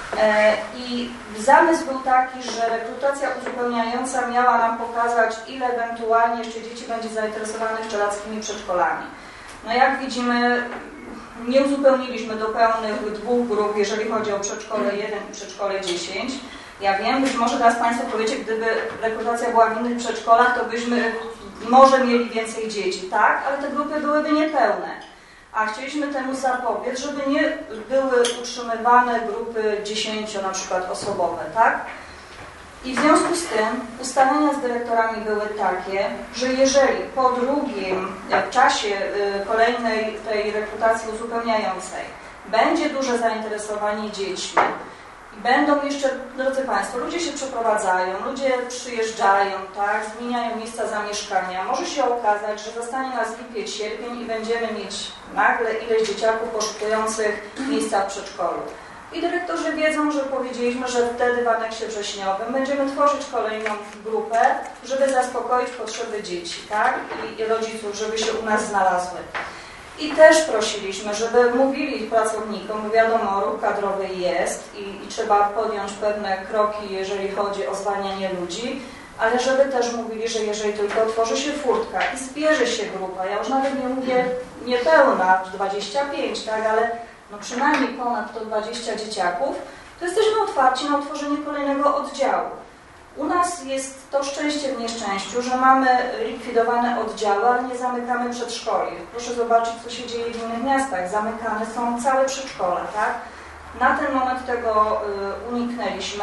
I zamysł był taki, że rekrutacja uzupełniająca miała nam pokazać, ile ewentualnie jeszcze dzieci będzie zainteresowanych wczelackimi przedszkolami. No jak widzimy, nie uzupełniliśmy do pełnych 2 grup, jeżeli chodzi o przedszkole 1 i przedszkole 10. Ja wiem, być może teraz Państwo powiecie, gdyby rekrutacja była w innych przedszkolach, to byśmy może mieli więcej dzieci, tak? Ale te grupy byłyby niepełne. A chcieliśmy temu zapobiec, żeby nie były utrzymywane grupy 10 na przykład osobowe, tak? I w związku z tym ustalenia z dyrektorami były takie, że jeżeli po drugim w czasie kolejnej tej rekrutacji uzupełniającej będzie duże zainteresowanie dziećmi i będą jeszcze, drodzy Państwo, ludzie się przeprowadzają, ludzie przyjeżdżają, tak, zmieniają miejsca zamieszkania, może się okazać, że zostanie nas lipiec, sierpień i będziemy mieć nagle ileś dzieciaków poszukujących miejsca w przedszkolu. I dyrektorzy wiedzą, że powiedzieliśmy, że wtedy w aneksie wrześniowym będziemy tworzyć kolejną grupę, żeby zaspokoić potrzeby dzieci, tak? I rodziców, żeby się u nas znalazły. I też prosiliśmy, żeby mówili pracownikom, bo wiadomo, ruch kadrowy jest i trzeba podjąć pewne kroki, jeżeli chodzi o zwalnianie ludzi, ale żeby też mówili, że jeżeli tylko otworzy się furtka i zbierze się grupa, ja już nawet nie mówię niepełna, 25, tak, ale no przynajmniej ponad 120 dzieciaków, to jesteśmy otwarci na utworzenie kolejnego oddziału. U nas jest to szczęście w nieszczęściu, że mamy likwidowane oddziały, ale nie zamykamy przedszkoli. Proszę zobaczyć, co się dzieje w innych miastach. Zamykane są całe przedszkola, tak? Na ten moment tego uniknęliśmy.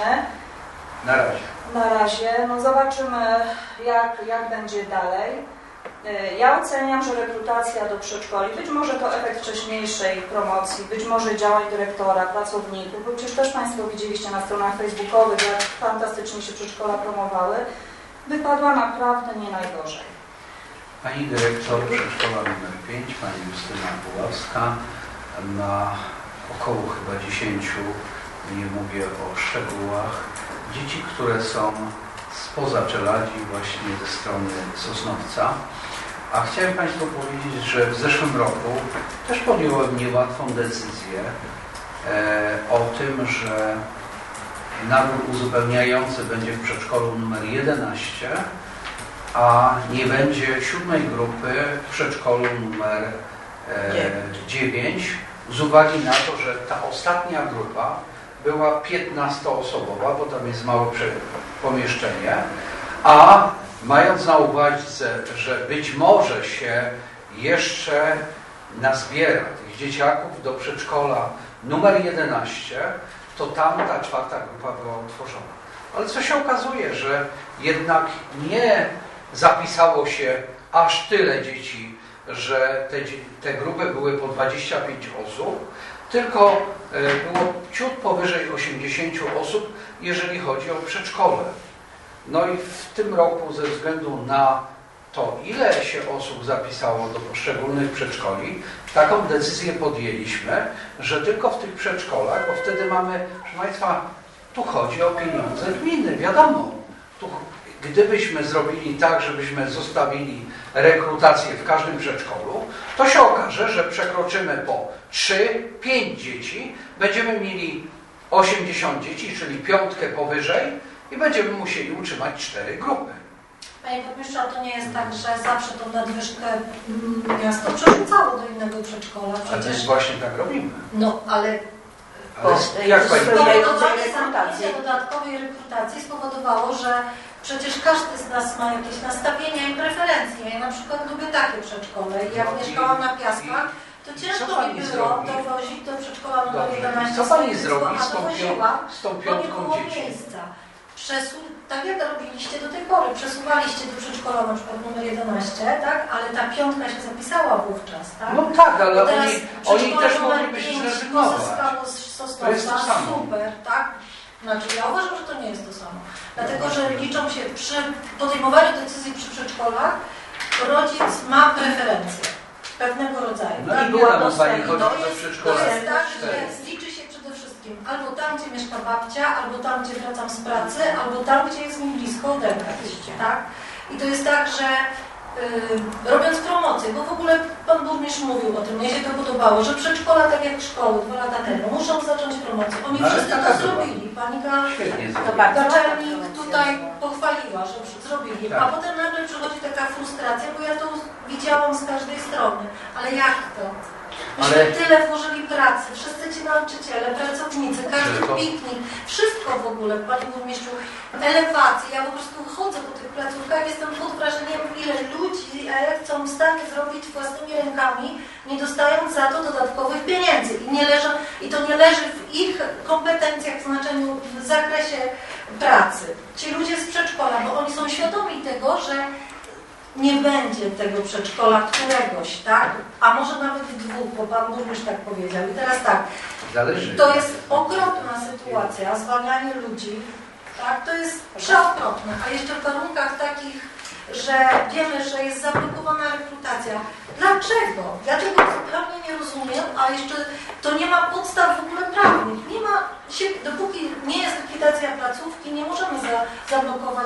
Na razie. No zobaczymy, jak będzie dalej. Ja oceniam, że rekrutacja do przedszkoli, być może to efekt wcześniejszej promocji, być może działań dyrektora, pracowników, bo przecież też Państwo widzieliście na stronach facebookowych, jak fantastycznie się przedszkola promowały, wypadła naprawdę nie najgorzej. Pani dyrektor przedszkola nr 5, pani Justyna Puławska, ma około chyba 10, nie mówię o szczegółach, dzieci, które są spoza Czeladzi, właśnie ze strony Sosnowca. A chciałem Państwu powiedzieć, że w zeszłym roku też podjąłem niełatwą decyzję o tym, że nabór uzupełniający będzie w przedszkolu numer 11, a nie będzie 7. grupy w przedszkolu numer 9, z uwagi na to, że ta ostatnia grupa była 15-osobowa, bo tam jest małe pomieszczenie, a mając na uwadze, że być może się jeszcze nazbiera tych dzieciaków do przedszkola numer 11, to tam ta 4. grupa była utworzona. Ale co się okazuje, że jednak nie zapisało się aż tyle dzieci, że te grupy były po 25 osób, tylko było ciut powyżej 80 osób, jeżeli chodzi o przedszkole. No i w tym roku ze względu na to, ile się osób zapisało do poszczególnych przedszkoli, taką decyzję podjęliśmy, że tylko w tych przedszkolach, bo wtedy mamy, proszę Państwa, tu chodzi o pieniądze gminy, wiadomo. Gdybyśmy zrobili tak, żebyśmy zostawili rekrutację w każdym przedszkolu, to się okaże, że przekroczymy po 3-5 dzieci, będziemy mieli 80 dzieci, czyli 5 powyżej i będziemy musieli utrzymać 4 grupy. Panie burmistrzu, a to nie jest tak, że zawsze tą nadwyżkę miasto przerzucało do innego przedszkola? Przecież... Ale właśnie tak robimy. No, ale jak Pani zamknięcie dodatkowej rekrutacji spowodowało, że przecież każdy z nas ma jakieś nastawienia i preferencje. Ja na przykład lubię takie przedszkole. Jak mieszkałam na Piaskach, to ciężko mi było dowozić do przedszkola numer 11. Co Pani zrobi z tą 5 bo nie było dzieci? miejsca. Tak jak robiliście do tej pory, przesuwaliście do przedszkola na przykład numer 11, tak? Ale ta 5 się zapisała wówczas, tak? No tak, ale oni też numer mogliby się 5 zrezygnować. pozyskało z Sosnowca, super, tak? Znaczy ja uważam, że to nie jest to samo. Dlatego, że liczą się przy podejmowaniu decyzji przy przedszkolach, rodzic ma preferencje pewnego rodzaju. No tak? i była dostępna do przedszkola. To jest tak, że liczy się przede wszystkim albo tam, gdzie mieszka babcia, albo tam, gdzie wracam z pracy, albo tam, gdzie jest mi blisko ode mnie. Tak? I to jest tak, że robiąc promocję, bo w ogóle pan burmistrz mówił o tym, mnie się to podobało, że przedszkola, tak jak szkoły 2 lata temu, muszą zacząć promocję. Oni wszyscy to zrobili. Pani naczelnik tutaj pochwaliła, że zrobili, tak. A potem nagle przychodzi taka frustracja, bo ja to widziałam z każdej strony. Ale jak to? Myśmy tyle włożyli pracy, wszyscy ci nauczyciele, pracownicy, każdy piknik, wszystko w ogóle, panie burmistrzu, elewacje. Ja po prostu chodzę po tych placówkach, jestem pod wrażeniem, ile ludzi chcą w stanie zrobić własnymi rękami, nie dostając za to dodatkowych pieniędzy. I to nie leży w ich kompetencjach, w znaczeniu, w zakresie pracy. Ci ludzie z przedszkola, bo oni są świadomi tego, że nie będzie tego przedszkola któregoś, tak? A może nawet 2, bo pan burmistrz tak powiedział. I teraz tak, to jest okropna sytuacja, zwalnianie ludzi, tak? To jest przeokropne, a jeszcze w warunkach takich, że wiemy, że jest zablokowana rekrutacja. Dlaczego? Ja tego zupełnie nie rozumiem, a jeszcze to nie ma podstaw w ogóle prawnych. Nie ma się, dopóki nie jest likwidacja placówki, nie możemy zablokować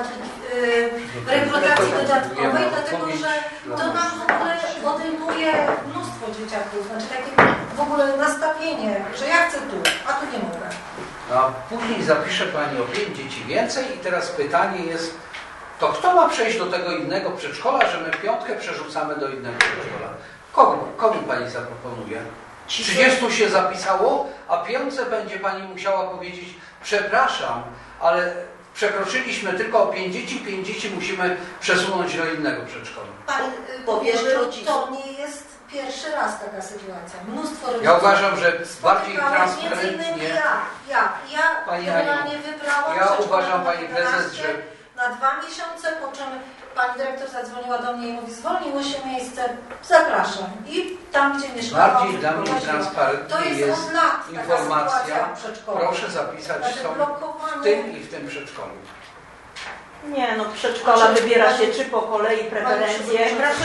rekrutacji dodatkowej, dlatego że to nam w ogóle odejmuje mnóstwo dzieciaków. Znaczy takie w ogóle nastawienie, że ja chcę tu, a tu nie mogę. A później zapisze pani o 5 dzieci więcej i teraz pytanie jest, to kto ma przejść do tego innego przedszkola, że my 5 przerzucamy do innego przedszkola? Komu pani zaproponuje? 30 się zapisało, a 5 będzie pani musiała powiedzieć, przepraszam, ale przekroczyliśmy tylko o 5 dzieci musimy przesunąć do innego przedszkola. Pani powiemy rodzicom. To nie jest pierwszy raz taka sytuacja. Mnóstwo rodziców. Ja uważam, że bardziej transparentnie... Ja generalnie wybrałam... Ja uważam, pani prezes, że... Na 2 miesiące, po czym pani dyrektor zadzwoniła do mnie i mówi, zwolniło się miejsce, zapraszam. I tam, gdzie mieszkałam... Bardziej dla mnie transparentnie jest od lat informacja, proszę zapisać są w tym i w tym przedszkolu. Nie, no przedszkola wybiera się czy po kolei preferencje.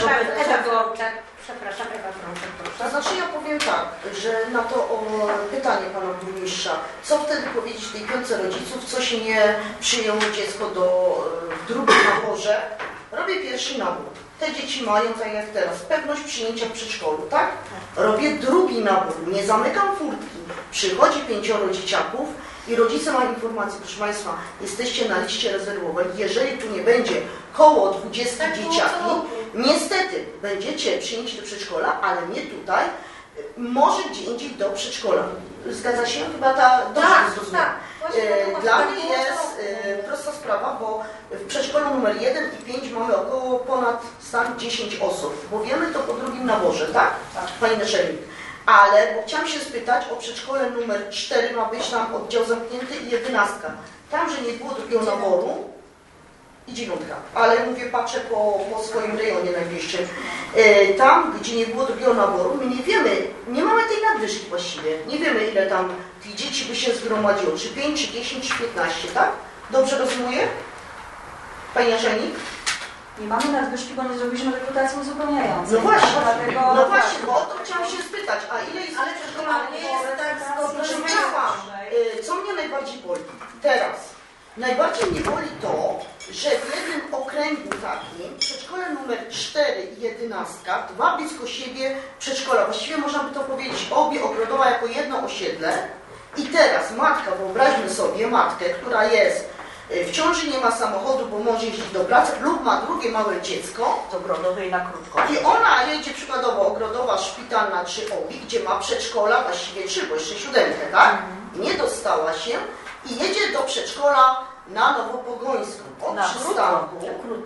Przepraszam, Ewa Frączek, proszę. To znaczy ja powiem tak, że na to pytanie pana burmistrza, co wtedy powiedzieć tej 5 rodziców, co się nie przyjęło dziecko w drugim naborze, robię pierwszy nabór. Te dzieci mają, tak jak teraz, pewność przyjęcia w przedszkolu, tak? Robię drugi nabór, nie zamykam furtki. Przychodzi 5 dzieciaków i rodzice mają informację, proszę państwa, jesteście na liście rezerwowej, jeżeli tu nie będzie koło 20 dzieciaki, niestety będziecie przyjęci do przedszkola, ale nie tutaj, może gdzie indziej do przedszkola. Zgadza się? Chyba dobrze zrozumiałam. Dla mnie jest prosta sprawa, bo w przedszkolu numer 1 i 5 mamy około ponad 10 osób, bo wiemy to po drugim naborze, tak? Pani naczelnik. Ale, bo chciałam się spytać, o przedszkole numer 4 ma być tam oddział zamknięty i 11. Tam, że nie było drugiego naboru i 9. Ale mówię, patrzę po swoim rejonie najbliższym. Tam, gdzie nie było drugiego naboru, my nie wiemy, nie mamy tej nadwyżki właściwie. Nie wiemy, ile tam tych dzieci by się zgromadziło. Czy 5, czy 10, czy 15, tak? Dobrze rozumuję? Pani naczelnik? Nie mamy nadwyżki, bo nie zrobiliśmy rekrutacji uzupełniającej. No właśnie, dlatego, no właśnie, bo o to chciałam się spytać, a ile jest... Ale nie jest tak zgodne. Proszę Państwa, co mnie najbardziej boli teraz? Najbardziej mnie boli to, że w jednym okręgu takim, przedszkole numer 4 i 11, 2 blisko siebie przedszkola, właściwie można by to powiedzieć obie Ogrodowa jako jedno osiedle i teraz matka, wyobraźmy sobie matkę, która jest w ciąży, nie ma samochodu, bo może jeździć do pracy lub ma drugie małe dziecko z Ogrodowej na krótko. I ona jedzie przykładowo Ogrodowa szpitalna czy OBI, gdzie ma przedszkola, właściwie 3, bo jeszcze 7, tak? Nie dostała się i jedzie do przedszkola na Nowopogońską od przystanku.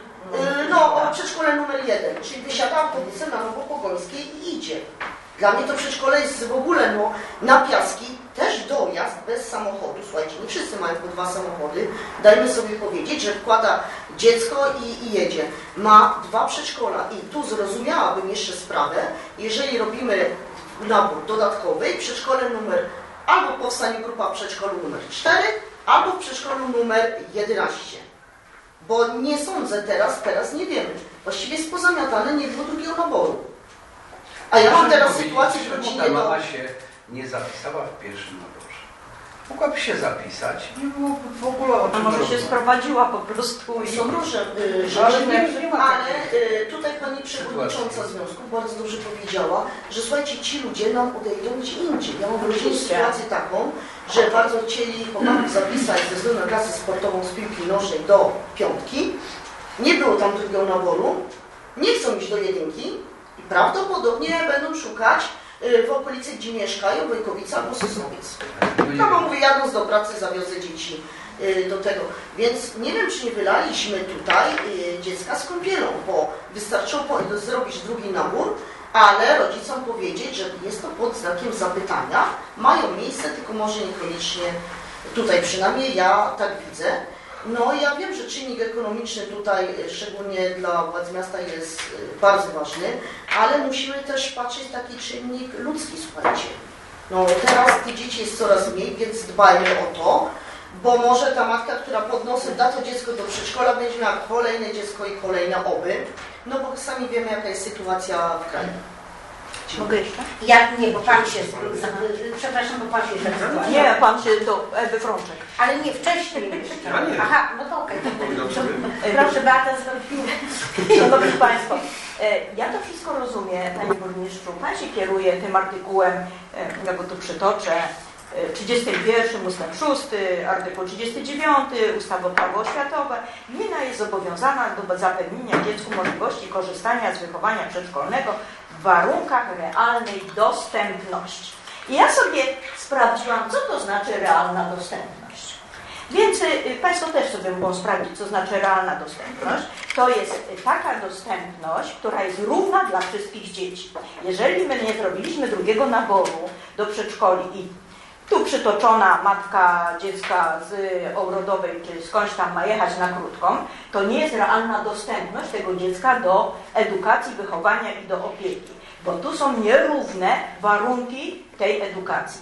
O przedszkole numer 1, czyli wysiada autobusem na Nowopogońskiej i idzie. Dla mnie to przedszkole jest w ogóle na Piaski też dojazd bez samochodu. Słuchajcie, nie wszyscy mają po 2 samochody. Dajmy sobie powiedzieć, że wkłada dziecko i jedzie. Ma 2 przedszkola i tu zrozumiałabym jeszcze sprawę, jeżeli robimy nabór dodatkowy, przedszkole numer albo powstanie grupa w przedszkolu numer 4, albo w przedszkolu numer 11. Bo nie sądzę teraz nie wiemy. Właściwie jest pozamiatane, nie było drugiego naboru. A ja mam teraz sytuację w rodzinie... Ta mama się nie zapisała w pierwszym naborze. mogłaby się zapisać. Nie byłoby w ogóle o A czym może się rozmawiać. sprowadziła po prostu i... Są różne Ale rzeczy, nie ma ale tutaj pani przewodnicząca związku bardzo dobrze powiedziała, że słuchajcie, ci ludzie nam odejdą gdzie indziej. Ja mam wrażenie sytuację taką, że bardzo chcieli chłopaków zapisać ze względu na klasę sportową z piłki nożnej do 5. Nie było tam drugiego naboru, nie chcą iść do 1 i prawdopodobnie będą szukać w okolicy, gdzie mieszkają, Wojkowica albo Sosnowiec. No bo mówię, jadąc do pracy zawiozę dzieci do tego. Więc nie wiem, czy nie wylaliśmy tutaj dziecka z kąpielą, bo wystarczyło zrobić drugi nabór, ale rodzicom powiedzieć, że jest to pod znakiem zapytania. Mają miejsce, tylko może niekoniecznie tutaj, przynajmniej ja tak widzę. No ja wiem, że czynnik ekonomiczny tutaj, szczególnie dla władz miasta, jest bardzo ważny, ale musimy też patrzeć taki czynnik ludzki, słuchajcie. No teraz tych dzieci jest coraz mniej, więc dbajmy o to, bo może ta matka, która pod nosem da to dziecko do przedszkola, będzie miała kolejne dziecko i kolejne oby, no bo sami wiemy, jaka jest sytuacja w kraju. Mogę jeszcze? Ja nie, bo pan się... Przepraszam, bo pan się jeszcze... Nie, pan się do Ewy Frączek. Ale nie, wcześniej jeszcze. A nie. Aha, no to okej. Proszę Beata, zrobimy. Szanowni Państwo, ja to wszystko rozumiem, Panie Burmistrzu. Pan się kieruje tym artykułem, ja go tu przytoczę, 31 ustęp 6, artykuł 39 ustawy o prawo oświatowe. Gmina jest zobowiązana do zapewnienia dziecku możliwości korzystania z wychowania przedszkolnego w warunkach realnej dostępności. I ja sobie sprawdziłam, co to znaczy realna dostępność. Więc Państwo też sobie mogą sprawdzić, co znaczy realna dostępność. To jest taka dostępność, która jest równa dla wszystkich dzieci. Jeżeli my nie zrobiliśmy drugiego naboru do przedszkoli i tu przytoczona matka dziecka z Ogrodowej czy skądś tam ma jechać na krótką, to nie jest realna dostępność tego dziecka do edukacji, wychowania i do opieki, bo tu są nierówne warunki tej edukacji.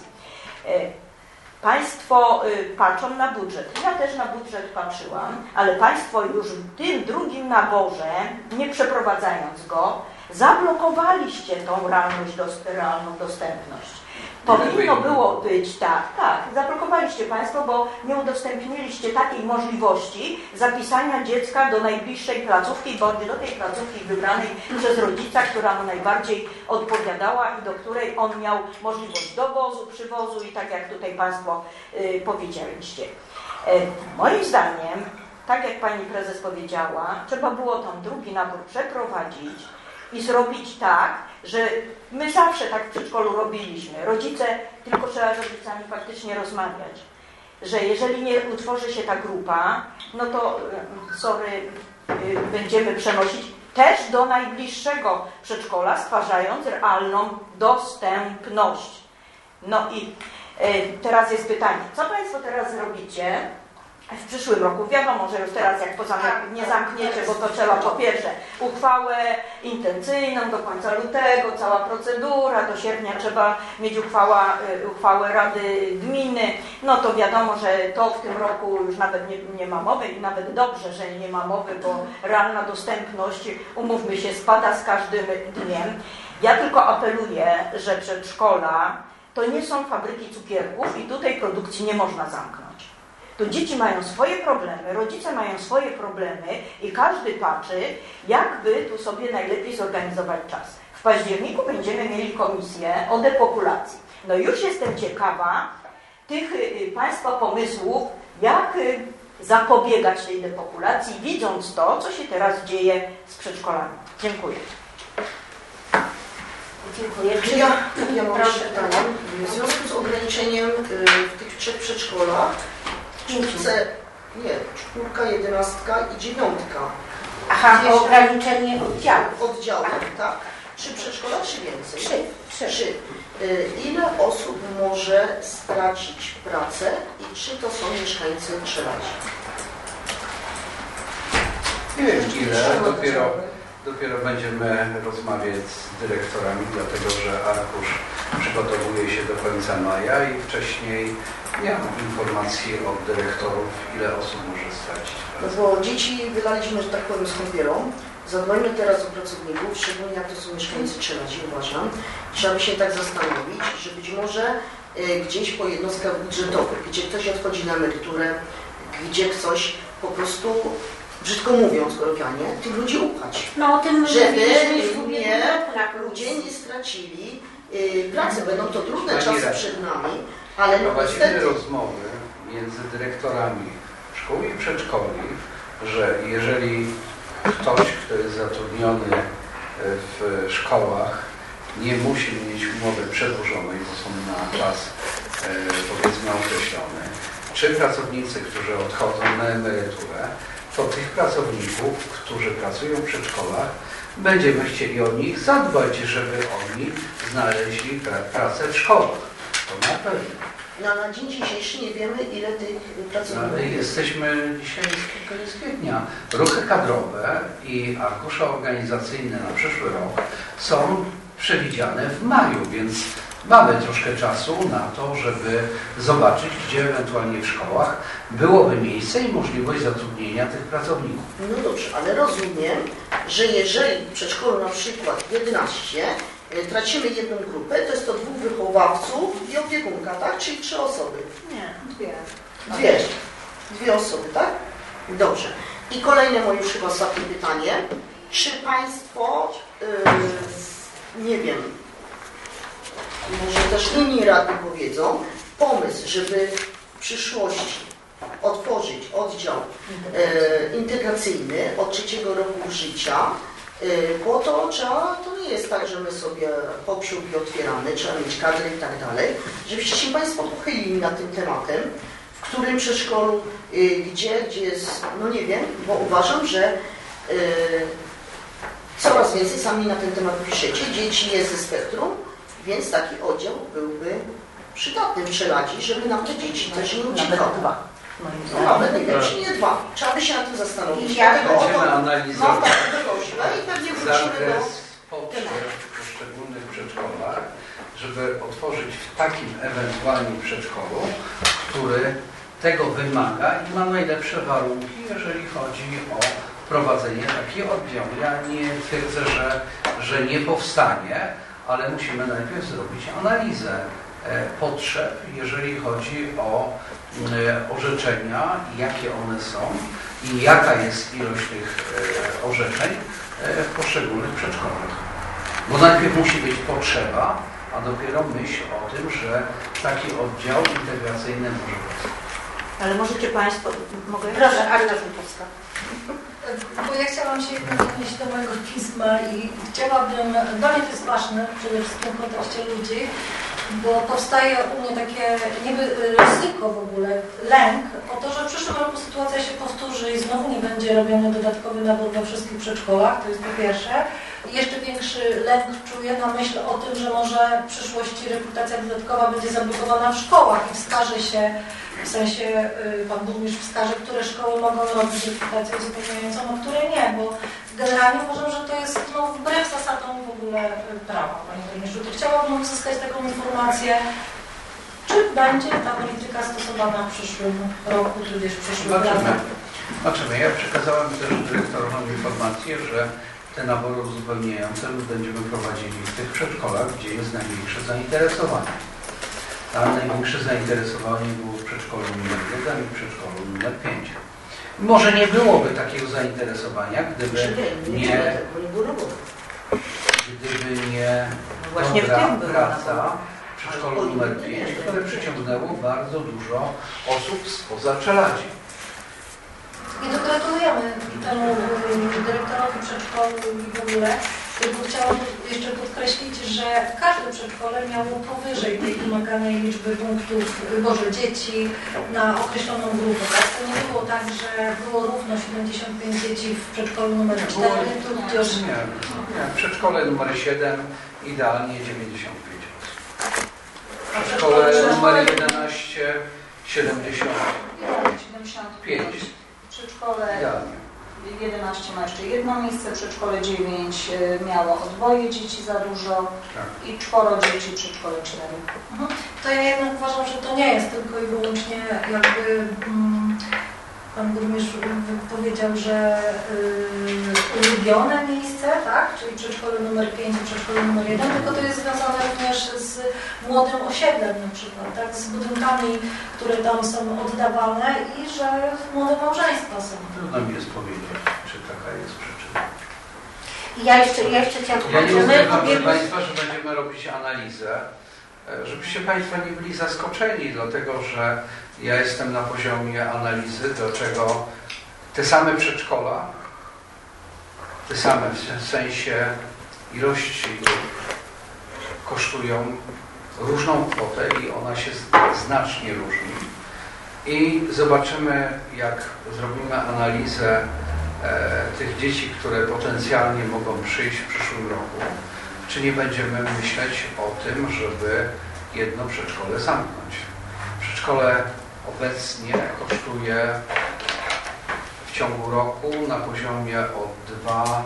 Państwo patrzą na budżet. Ja też na budżet patrzyłam, ale Państwo już w tym drugim naborze, nie przeprowadzając go, zablokowaliście tą realną dostępność. Powinno było być tak, zablokowaliście Państwo, bo nie udostępniliście takiej możliwości zapisania dziecka do najbliższej placówki, bądź do tej placówki wybranej przez rodzica, która mu najbardziej odpowiadała i do której on miał możliwość dowozu, przywozu i tak jak tutaj Państwo powiedzieliście. Moim zdaniem, tak jak Pani Prezes powiedziała, trzeba było ten drugi nabór przeprowadzić i zrobić tak, że my zawsze tak w przedszkolu robiliśmy. Rodzice, tylko trzeba z rodzicami faktycznie rozmawiać, że jeżeli nie utworzy się ta grupa, no to, będziemy przenosić też do najbliższego przedszkola, stwarzając realną dostępność. No i teraz jest pytanie, co Państwo teraz zrobicie w przyszłym roku? Wiadomo, że już teraz jak nie zamkniecie, bo to trzeba po pierwsze uchwałę intencyjną do końca lutego, cała procedura, do sierpnia trzeba mieć uchwałę Rady Gminy, no to wiadomo, że to w tym roku już nawet nie ma mowy i nawet dobrze, że nie ma mowy, bo realna dostępność, umówmy się, spada z każdym dniem. Ja tylko apeluję, że przedszkola to nie są fabryki cukierków i tutaj produkcji nie można zamknąć. Tu dzieci mają swoje problemy, rodzice mają swoje problemy i każdy patrzy, jakby tu sobie najlepiej zorganizować czas. W październiku będziemy mieli komisję o depopulacji. No już jestem ciekawa tych Państwa pomysłów, jak zapobiegać tej depopulacji, widząc to, co się teraz dzieje z przedszkolami. Dziękuję. Dziękuję. Czy ja mam jeszcze pytanie. W związku z ograniczeniem w tych 3 przedszkolach, czwórka, 11 i 9. Aha, ograniczenie oddziałów. Oddziałów, tak. 3 przedszkola, czy więcej? 3. Ile osób może stracić pracę i czy to są mieszkańcy Trzeladzi? Nie wiem ile, dopiero będziemy rozmawiać z dyrektorami, dlatego że arkusz przygotowuje się do końca maja i wcześniej nie mam informacji od dyrektorów, ile osób może stracić pracę. No bo dzieci wylaliśmy, że tak powiem, z kąpielą. Zadbajmy teraz o pracowników, szczególnie jak to są mieszkańcy Trzeladzi, uważam. Trzeba by się tak zastanowić, że być może gdzieś po jednostkach budżetowych, gdzie ktoś odchodzi na emeryturę, gdzie ktoś po prostu, brzydko mówiąc kolokwialnie, tych ludzi upchać. No o tym żeby ludzie nie stracili pracy. Będą to trudne czasy przed nami, ale no prowadzimy rozmowy między dyrektorami szkół i przedszkoli, że jeżeli ktoś, kto jest zatrudniony w szkołach, nie musi mieć umowy przedłużonej, bo są na czas powiedzmy określony, czy pracownicy, którzy odchodzą na emeryturę, to tych pracowników, którzy pracują w przedszkolach, będziemy chcieli o nich zadbać, żeby oni znaleźli pracę w szkołach. To na pewno. No, na dzień dzisiejszy nie wiemy, ile tych pracowników ale jesteśmy dzisiaj z koniec kwietnia. Ruchy kadrowe i arkusze organizacyjne na przyszły rok są przewidziane w maju, więc mamy troszkę czasu na to, żeby zobaczyć, gdzie ewentualnie w szkołach byłoby miejsce i możliwość zatrudnienia tych pracowników. No dobrze, ale rozumiem, że jeżeli w przedszkolu na przykład 11 tracimy jedną grupę, to jest to 2 wychowawców i opiekunka, tak? Czyli 3 osoby. Nie, 2. 2 osoby, tak? Dobrze. I kolejne moje już chyba ostatnie pytanie. Czy Państwo, nie wiem, może też inni radni powiedzą, pomysł, żeby w przyszłości otworzyć oddział integracyjny od 3 roku życia, bo to nie jest tak, że my sobie popsiuki otwieramy, trzeba mieć kadry i tak dalej, żebyście się Państwo pochylili nad tym tematem, w którym przedszkolu, gdzie jest, no nie wiem, bo uważam, że coraz więcej sami na ten temat piszecie, dzieci jest ze spektrum, więc taki oddział byłby przydatny w Czeladzi, żeby nam te dzieci też nie uciekały. No, nawet nie wiem, czy nie 2. Trzeba by się nad tym zastanowić. Będziemy analizować i pewnie wrócimy do potrzeb w poszczególnych przedszkolach, żeby otworzyć w takim ewentualnie przedszkolu, który tego wymaga i ma najlepsze warunki, jeżeli chodzi o prowadzenie takiego oddziału. Ja nie twierdzę, że nie powstanie, ale musimy najpierw zrobić analizę potrzeb, jeżeli chodzi o orzeczenia, jakie one są i jaka jest ilość tych orzeczeń w poszczególnych przedszkolach. Bo najpierw musi być potrzeba, a dopiero myśl o tym, że taki oddział integracyjny może być. Ale możecie Państwo... Mogę? Proszę, Anna Żółkowska. Bo ja chciałam się odnieść do mojego pisma i chciałabym, dla mnie to jest ważne przede wszystkim w kontekście ludzi, bo powstaje u mnie takie niby ryzyko w ogóle, lęk o to, że w przyszłym roku sytuacja się powtórzy i znowu nie będzie robiony dodatkowy nabór we wszystkich przedszkolach, to jest po pierwsze. I jeszcze większy lęk czuję na myśl o tym, że może w przyszłości rekrutacja dodatkowa będzie zablokowana w szkołach i wskaże się, w sensie Pan Burmistrz wskaże, które szkoły mogą robić rekrutację uzupełniającą, a które nie, bo generalnie uważam, że to jest wbrew zasadom w ogóle prawa, Panie Burmistrzu. To chciałabym uzyskać taką informację, czy będzie ta polityka stosowana w przyszłym roku, tudzież w przyszłym roku. Zobaczymy. Ja przekazałem też dyrektorom informację, że te nabory uzupełniające będziemy prowadzili w tych przedszkolach, gdzie jest największe zainteresowanie. Tam największe zainteresowanie było w przedszkolu numer 1 i w przedszkolu numer 5. Może nie byłoby takiego zainteresowania, gdyby nie dobra praca w przedszkolu numer 5, które przyciągnęło bardzo dużo osób spoza Czeladzi. I to gratulujemy temu dyrektorowi przedszkolu i w ogóle. Tylko chciałam jeszcze podkreślić, że każde przedszkole miało powyżej tej wymaganej liczby punktów, dzieci na określoną grupę. Tak? To nie było tak, że było równo 75 dzieci w przedszkolu numer 4. Nie, w przedszkole numer 7 idealnie 95. W przedszkole numer 11 75. W przedszkole 11 ma jeszcze jedno miejsce, w przedszkole 9 miało o 2 dzieci za dużo i 4 dzieci w przedszkole 4. To ja jednak uważam, że to nie jest tylko i wyłącznie jakby Pan burmistrz powiedział, że ulubione miejsce, tak? Czyli przedszkole numer 5 i przedszkole numer 1, tylko to jest związane również z młodym osiedlem na przykład, tak? Z budynkami, które tam są oddawane i że młode małżeństwa są. Trudno mi jest powiedzieć, czy taka jest przyczyna. Ja jeszcze chciałam Ja nie powiedzieć, proszę Państwa, że będziemy robić analizę, żebyście Państwo nie byli zaskoczeni, dlatego że ja jestem na poziomie analizy, dlaczego te same przedszkola, te same w sensie ilości kosztują różną kwotę i ona się znacznie różni. I zobaczymy, jak zrobimy analizę tych dzieci, które potencjalnie mogą przyjść w przyszłym roku, czy nie będziemy myśleć o tym, żeby jedno przedszkole zamknąć. Przedszkole obecnie kosztuje w ciągu roku na poziomie od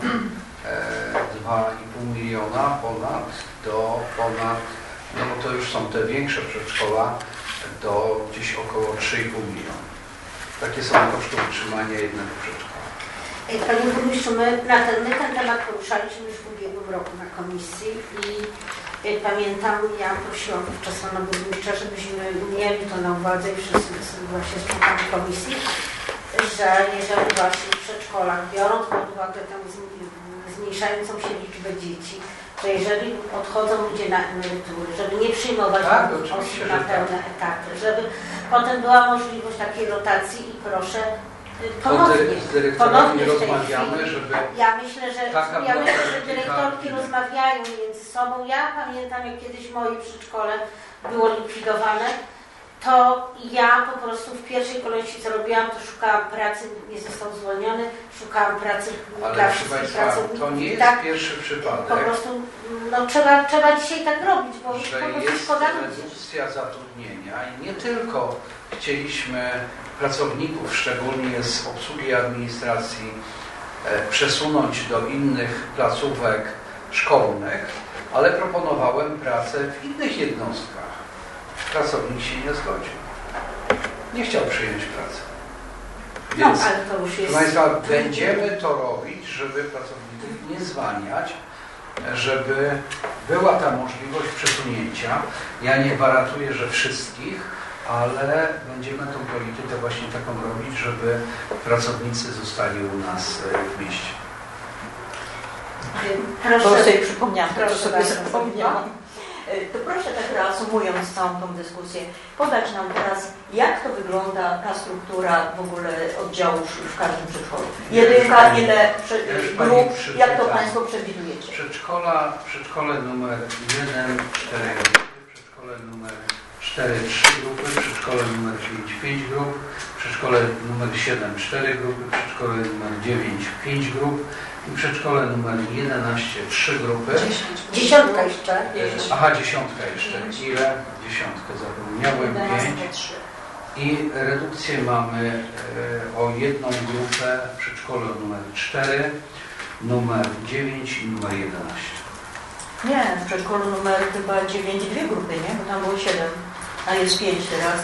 2,5 miliona ponad do ponad, no bo to już są te większe przedszkola, do gdzieś około 3,5 miliona. Takie są koszty utrzymania jednego przedszkola. Panie burmistrzu, my ten temat poruszaliśmy już w ubiegłym roku na komisji i pamiętam, ja prosiłam wówczas pana burmistrza, żebyśmy mieli to na uwadze i wszyscy właśnie z członkami komisji, że jeżeli właśnie w przedszkolach, biorąc pod uwagę tę zmniejszającą się liczbę dzieci, że jeżeli odchodzą ludzie na emerytury, żeby nie przyjmować osób na pełne etaty, żeby potem była możliwość takiej rotacji i proszę z dyrektorami rozmawiamy, żeby... Ja myślę, że dyrektorki rozmawiają między sobą. Ja pamiętam, jak kiedyś moje przedszkole było likwidowane, to ja po prostu w pierwszej kolejności co robiłam, to szukałam pracy, nie został zwolniony, szukałam pracy dla wszystkich pracowników. To nie jest tak, pierwszy przypadek. Po prostu no, trzeba dzisiaj tak robić, bo że po prostu jest szkoda redukcja zatrudnienia i nie tylko chcieliśmy pracowników, szczególnie z obsługi administracji, przesunąć do innych placówek szkolnych, ale proponowałem pracę w innych jednostkach. Pracownik się nie zgodził. Nie chciał przyjąć pracy. Więc, no, ale to już jest... proszę Państwa, będziemy to robić, żeby pracowników nie zwalniać, żeby była ta możliwość przesunięcia. Ja nie gwarantuję, że wszystkich, ale będziemy tą politykę właśnie taką robić, żeby pracownicy zostali u nas w mieście. Proszę, bo sobie przypomniałam, to sobie zapomniałam. To proszę tak reasumując całą tą dyskusję, podać nam teraz, jak to wygląda ta struktura w ogóle oddziałów w każdym przedszkolu. Jedynka, ile grup, jak to Państwo przewidujecie? Przedszkole numer 1, 4 grupy, przedszkole numer 4, 3 grupy, przedszkole numer 5, 5 grup, przedszkole numer 7, 4 grupy, przedszkole numer 9, 5 grup i przedszkole numer 11, 3 grupy. 10 jeszcze. Aha, 10 jeszcze. Ile? 10 zapomniałem, 5. I redukcję mamy o jedną grupę w przedszkole numer 4, numer 9 i numer 11. Nie, w przedszkolu numer chyba 9, 2 grupy, nie? Bo tam było 7, a jest 5 teraz.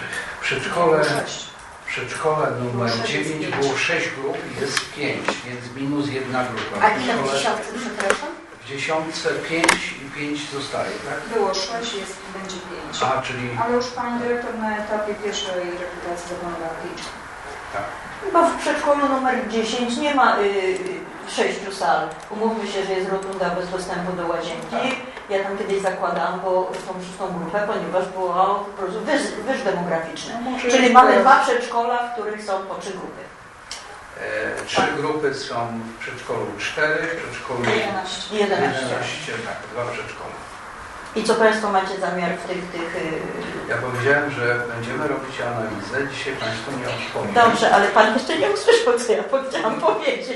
W przedszkole numer 9 było 6 grup i jest 5, więc minus 1 grupa. A ile w 10, przepraszam? W 10 5 i 5 zostaje, tak? Było 6, jest, będzie 5. A, czyli... Ale już Pani Dyrektor na etapie pierwszej rekrutacji zaplanowała 5. Tak. Chyba w przedszkolu numer 10 nie ma 6 sal. Umówmy się, że jest rotunda bez dostępu do łazienki. Ja tam kiedyś zakładałam tą 6 grupę, ponieważ było po prostu wyż demograficzny. Czyli mamy 2 przedszkola, w których są po 3 grupy. 3 grupy są w przedszkolu 4, w przedszkolu 11, tak, 2 przedszkola. I co Państwo macie zamiar w tych... Ja powiedziałem, że będziemy robić analizę. Dzisiaj Państwo nie odpowiem. Dobrze, ale Pan jeszcze nie usłyszał, co ja chciałam powiedzieć.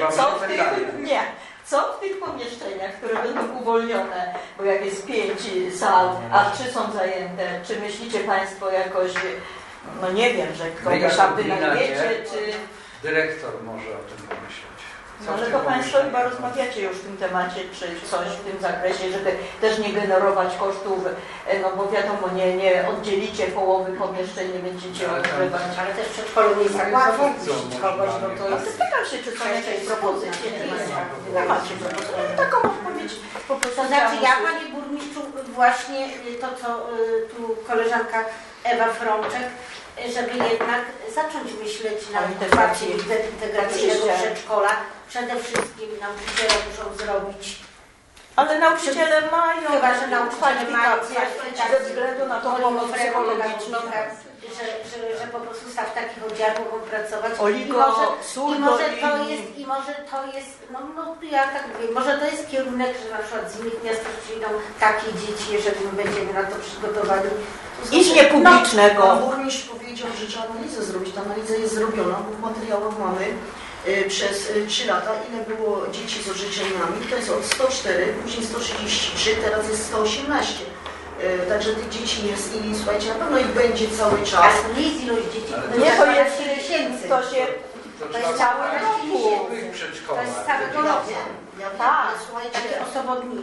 Co w tych pomieszczeniach, które będą uwolnione, bo jak jest 5 sal, a 3 są zajęte, czy myślicie Państwo jakoś, no nie wiem, że kogoś tam wynajmiecie, czy... Dyrektor może o tym pomyśleć. No, ale to Państwo chyba rozmawiacie już w tym temacie, czy coś w tym zakresie, żeby też nie generować kosztów, no bo wiadomo, nie oddzielicie połowy pomieszczeń, nie będziecie odgrywać. Ale też w przedszkolu nie jest tak łatwo kogoś, bo to No jest... to pytam się, czy są jakieś propozycje. Nie macie propozycji. Taką odpowiedź po prostu. To znaczy ja, Panie Burmistrzu, właśnie to, co tu koleżanka Ewa Frączek, żeby jednak zacząć myśleć nad otwarciem integracyjnego przedszkola. Przede wszystkim nauczyciele muszą zrobić. Ale nauczyciele mają Chyba, że nauczyciele mają kwalifikacje ze względu na tą pomoc psychologiczną. Że po prostu w takich oddziałach mogą pracować. I może to jest, no ja tak mówię, może to jest kierunek, że na przykład z innych miast przyjdą takie dzieci, jeżeli my będziemy na to przygotowani. I z niepublicznego. Pan burmistrz powiedział, że trzeba analizę zrobić. Ta analiza jest zrobiona, bo w materiałach mamy przez 3 lata, ile było dzieci z orzeczeniami. To jest od 104, później 133, teraz jest 118. Także tych dzieci jest i słuchajcie, na pewno ich będzie cały czas. Ale to nie jest ilość dzieci, nie, to jest tysięcy. To jest cały roku. To jest całego roku. Tak, słuchajcie, takie osobodni.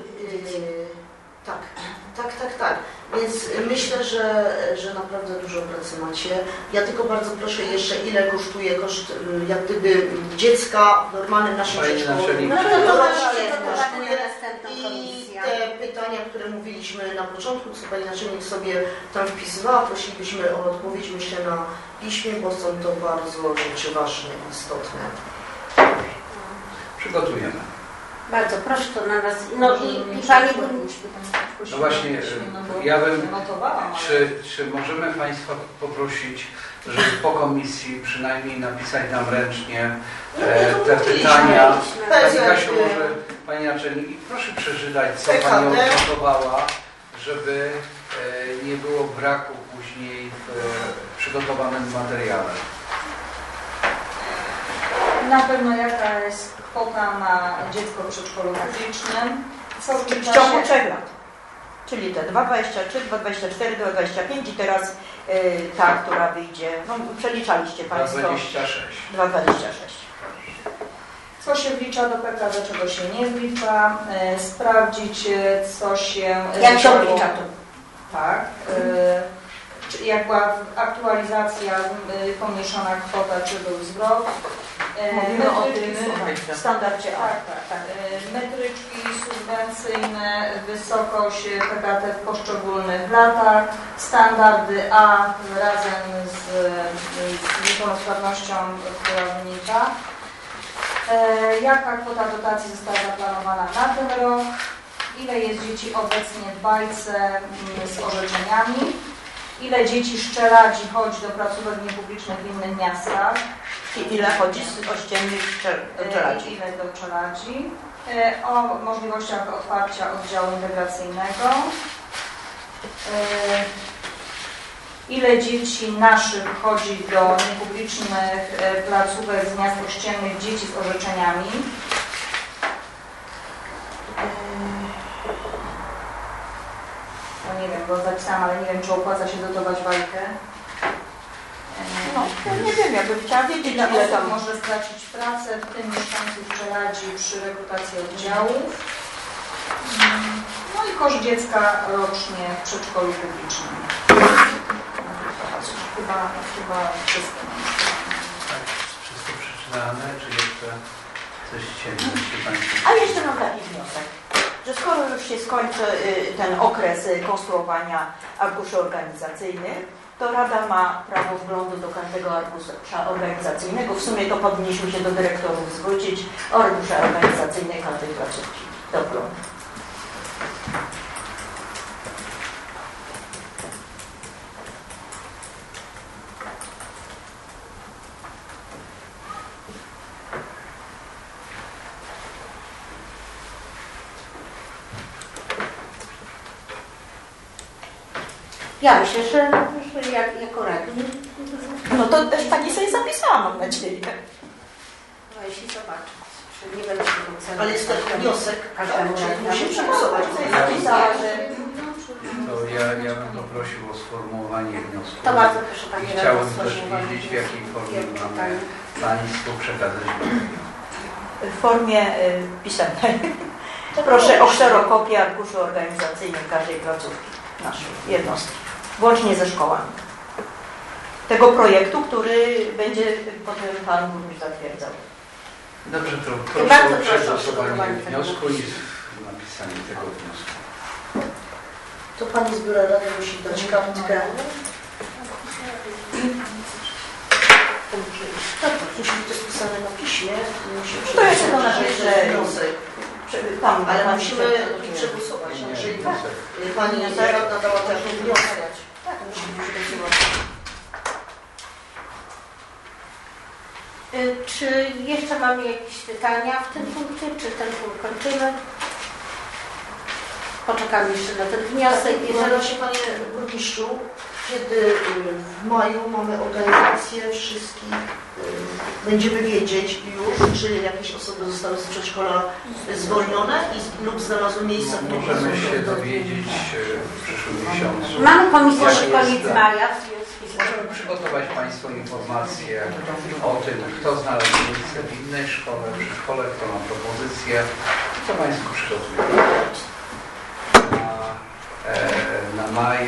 Tak. Więc myślę, że naprawdę dużo pracy macie. Ja tylko bardzo proszę jeszcze, ile kosztuje koszt jak gdyby dziecka w normalnym naszym przedszkolu. No to kosztuje. I te pytania, które mówiliśmy na początku, co Pani Naczelnik sobie tam wpisywała, prosilibyśmy o odpowiedź, myślę, na piśmie, bo są to bardzo rzeczy ważne, istotne. Przygotujemy. Bardzo proszę to na nas. No i Pani Burmistrz. No właśnie, ja bym, czy możemy Państwa poprosić, żeby po komisji przynajmniej napisać nam ręcznie te pytania. Pani Kasiu, może Pani Naczelnik, proszę przeczytać, co Pani odnotowała, żeby nie było braku później w przygotowanym materiale. Na pewno jaka jest kwota na dziecko w przedszkolu publicznym. W ciągu 3 lat. Czyli te 2,23, 2,24, 2,25 i teraz ta, która wyjdzie, no przeliczaliście Państwo. 2,26. 2,26. Co się wlicza do PKD, czego się nie wlicza. Sprawdzić, co się... Jak się oblicza to? Tak. Jak była aktualizacja, pomniejszona kwota, czy był zwrot. Mówimy o tym w standardzie A. Tak. Metryczki subwencyjne, wysokość PKD w poszczególnych latach, standardy A razem z niepełnosprawnością, która wynika. Jaka kwota dotacji została zaplanowana na ten rok? Ile jest dzieci obecnie w bajce z orzeczeniami? Ile dzieci szczeladzi chodzi do placówek niepublicznych w innych miastach? Ile chodzi z ościennych szczeladzi? Ile do czeladzi? O możliwościach otwarcia oddziału integracyjnego. Ile dzieci naszych chodzi do niepublicznych placówek z miast ościennych, dzieci z orzeczeniami? No nie wiem, bo zapisałam, ale nie wiem, czy opłaca się dotować bajkę. No, nie wiem, ja bym chciała wiedzieć, ile ile osób tam może stracić pracę, w tym mieszkańców czeladzi przy rekrutacji oddziałów. No i koszt dziecka rocznie w przedszkolu publicznym. Chyba wszystko. Tak, wszystko przeczytane, czy jeszcze coś ciemności Państwo? A jeszcze mam taki wniosek, że skoro już się skończy ten okres konstruowania arkuszy organizacyjnych, to Rada ma prawo wglądu do każdego arkusza organizacyjnego. W sumie to powinniśmy się do dyrektorów zwrócić o arkusze organizacyjne każdej placówki do wglądu. Ja myślę, że jako radni. No to też taki sobie zapisałam, mam nadzieję. No jeśli zobaczyć, czy nie będzie wrócony. Ale jest taki wniosek, każdemu musi przegłosować. To ja bym poprosił o sformułowanie wniosku. To bardzo proszę Pani. I chciałbym też wiedzieć, w jakiej formie mamy Państwu przekazać. w formie pisemnej. Proszę o kserokopię arkuszu organizacyjnych każdej placówki naszej jednostki, włącznie ze szkołami. Tego projektu, który będzie potem Pan Burmistrz zatwierdzał. Dobrze, to proszę o przegłosowanie wniosku i napisanie tego wniosku. To Pani z Biura Rady musi dać kartkę. Musi być to spisane na piśmie. To jeszcze to napiszę. Tam, ale musimy przegłosować. Jeżeli Pani radna dała taki wniosek. Tak, musimy przegłosować. Czy jeszcze mamy jakieś pytania w tym punkcie? Czy ten punkt kończymy? Poczekamy jeszcze na ten wniosek. Jeżeli się Panie Burmistrzu, kiedy w maju mamy organizację wszystkich, będziemy wiedzieć już, czy jakieś osoby zostały z przedszkola zwolnione lub znalazły miejsce. Możemy się dowiedzieć w przyszłym miesiącu. Mamy komisję na koniec maja. Możemy przygotować Państwu informacje o tym, kto znalazł miejsce w innej szkole, w szkole, kto ma propozycję, co Państwu przygotujemy na maj.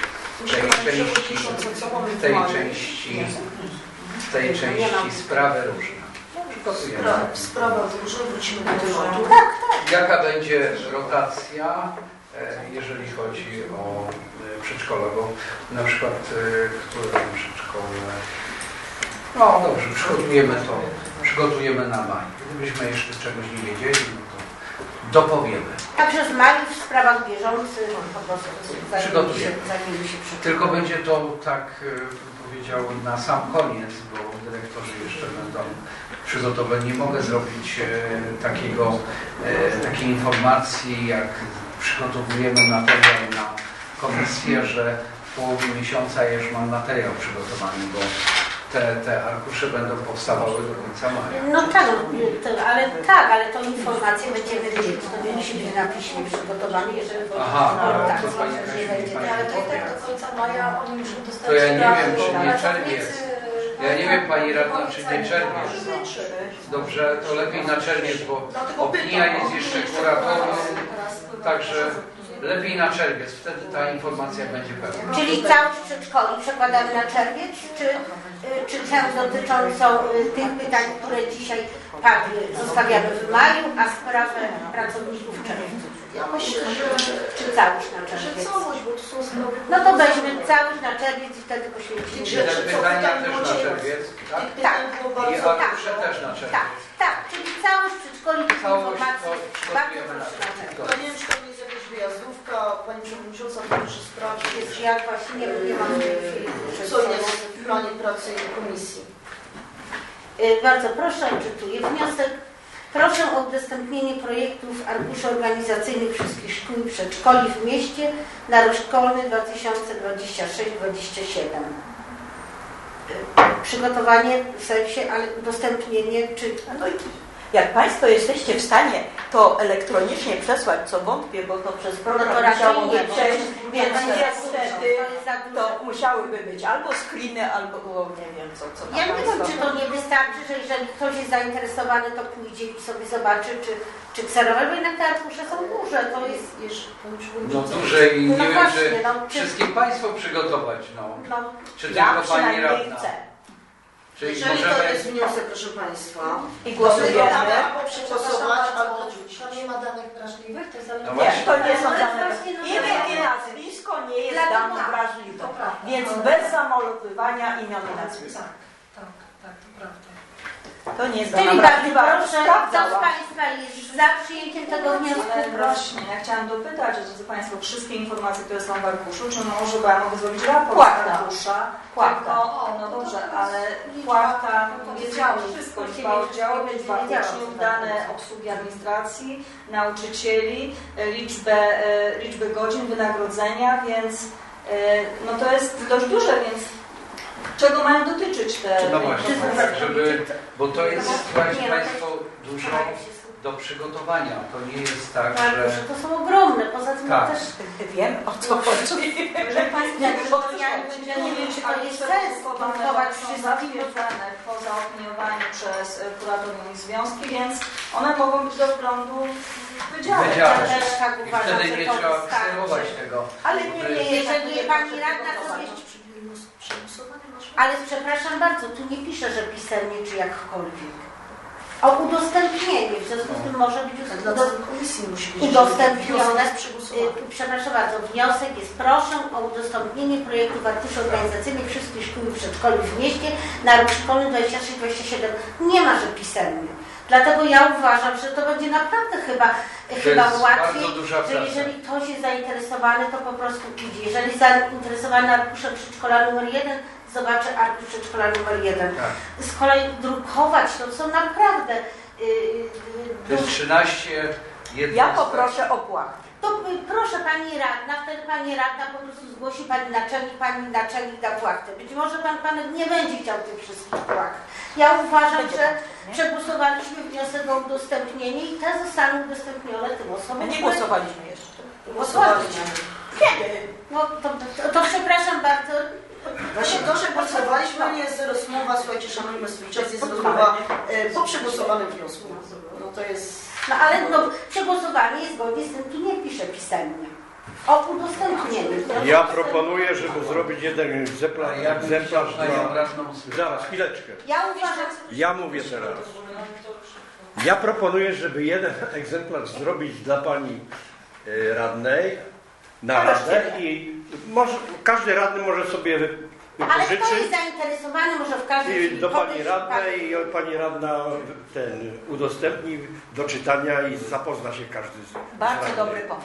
W tej części sprawy różne. W sprawach różne wrócimy do tematu. Jaka będzie rotacja, jeżeli chodzi o przedszkole, bo na przykład które przedszkole, no dobrze, przygotujemy na maj. Gdybyśmy jeszcze czegoś nie wiedzieli, no to dopowiemy. Także z maju w sprawach bieżących po prostu przygotujemy. zajmiemy się tylko będzie to tak powiedział na sam koniec, bo dyrektorzy jeszcze będą przygotowani. Nie mogę zrobić takiej informacji, jak przygotowujemy materiał na komisję, że w połowie miesiąca już mam materiał przygotowany, bo te arkusze będą powstawały do końca maja. No tak, ale tą informację będziemy wiedzieć, to musi być na piśmie przygotowany, jeżeli to Pani ale to i tak do końca maja oni muszą dostać. To ja nie wiem, czy nie czerwiec. Ja nie wiem, Pani Radna, czy nie czerwiec. Dobrze, to lepiej na czerwiec, bo opinia jest jeszcze kuratorium, także lepiej na czerwiec, wtedy ta informacja będzie pełna. Czyli całość przedszkoli przekładamy na czerwiec, czy część dotyczącą tych pytań, które dzisiaj padły, zostawiamy w maju, a sprawę pracowników w czerwcu? Ja myślę, czy całość na czerwiec? Że całość, bo to są sprawy. No to weźmy całość na czerwiec i wtedy poświęcimy. Te pytania też na czerwiec, tak? Tak. I arkusze też na czerwiec. Tak, czyli całość przedszkoli, tych informacji bardzo przygotujemy na proszę na czerwiec. Ja nie wiem, czy tam jest jakaś wyjazdówka, Pani Przewodnicząca proszę sprawdzić, Ja właśnie nie mam co jest w planie pracy komisji. Bardzo proszę, odczytuję wniosek. Proszę o udostępnienie projektów arkuszy organizacyjnych wszystkich szkół i przedszkoli w mieście na rok szkolny 2026-2027. Przygotowanie w sensie, ale udostępnienie, czy... No i jak Państwo jesteście w stanie to elektronicznie przesłać, co wątpię, bo to przez program musiałoby przejść, więc niestety to musiałyby być albo screeny, albo nie wiem co Ja nie wiem, czy to nie wystarczy, że jeżeli ktoś jest zainteresowany, to pójdzie i sobie zobaczy, czy kserowe, bo jednak te arkusze są duże, to jest... No duże i nie wiem, właśnie, czy wszystkie Państwo przygotować, czy ja tylko Pani Radna. chcę. Czyli jeżeli możemy... to jest wniosek, proszę Państwa, i głosujemy. albo przegłosować, albo odrzucić. To nie ma danych wrażliwych, to jest No Nie, to nie są Ale dane. właśnie, no Imię tak. i nazwisko nie jest Dla daną tak. wrażliwą. To prawda. Więc bez zamalowywania imion i nazwiska. Tak, to prawda. To nie jest Czyli dana bardzo wrażliwa. proszę, kto z Sprawdzała. Państwa jest za przyjęciem tego wniosku? Ale Proszę. właśnie, ja chciałam dopytać, drodzy Państwo, wszystkie informacje, które są w arkuszu, czy może, bo ja mogę zrobić raport Płachta. z arkusza. Płachta. No dobrze, ale płachta, wiedziały wszystko, liczba oddziałów, liczba uczniów, dane obsługi administracji, nauczycieli, liczby godzin, wynagrodzenia, więc no to jest dość duże, więc czego mają dotyczyć te... No właśnie, tak, żeby, bo to jest, słuchajcie Państwo, dużo do przygotowania. To nie jest tak, że... To są ogromne ogromne, poza tym Tak. też... Wiem, o co chodzi. Ja nie wiem, czy to jest sens blokować wszystkim. zatwierdzane po zaopiniowaniu przez kuratorium i związki, więc one mogą być do wglądu w wydziale. Ja Wydziale. też tak I uważam, wtedy że nie to trzeba wystarczy. obserwować tego. Ale Bo to nie, jest- Jeżeli pani radna sobie... Ale przepraszam bardzo, tu nie pisze, że pisemnie czy jakkolwiek. O udostępnienie, w związku z tym może być Dla całej komisji musi być udostępnione. przegłosowany. Przepraszam bardzo, wniosek jest: proszę o udostępnienie projektów arkuszy organizacyjnych wszystkich szkół i przedszkoli w mieście na rok szkolny 26-27. Nie ma, że pisemnie. Dlatego ja uważam, że to będzie naprawdę chyba jest łatwiej, bardzo duża że praca. jeżeli ktoś jest zainteresowany, to po prostu idzie. Jeżeli zainteresowany arkuszem przedszkola numer 1, zobaczy arkusz przedszkola numer 1. Tak. Z kolei drukować to są naprawdę... To jest 13 jednostek. Ja poproszę o płatność. To proszę pani radna, wtedy pani radna po prostu zgłosi pani naczelnik da płachtę. Być może pan nie będzie chciał tych wszystkich płacht. Ja uważam, że przegłosowaliśmy wniosek o udostępnienie i te zostaną udostępnione tym osobom. Nie głosowaliśmy jeszcze. Głosowaliśmy. Kiedy? No to przepraszam bardzo. Właśnie to, że głosowaliśmy, nie jest rozmowa, słuchajcie, szanujmy swój czas, jest rozmowa po przegłosowanym wniosku. No to jest... No ale przegłosowanie jest zgodnie z tym, tu nie pisze pisemnie. O udostępnieniu. Ja proponuję, żeby zrobić jeden egzemplarz na dla... obrazną Zaraz, chwileczkę. Ja uważam... Ja mówię teraz. Ja proponuję, żeby jeden egzemplarz zrobić dla pani radnej na radę i może, każdy radny może sobie Ale kto jest wypożyczyć zainteresowany, może w każdym i do pani podejść- radnej i pani radna udostępni do czytania i zapozna się każdy z Bardzo radnych. dobry pomysł.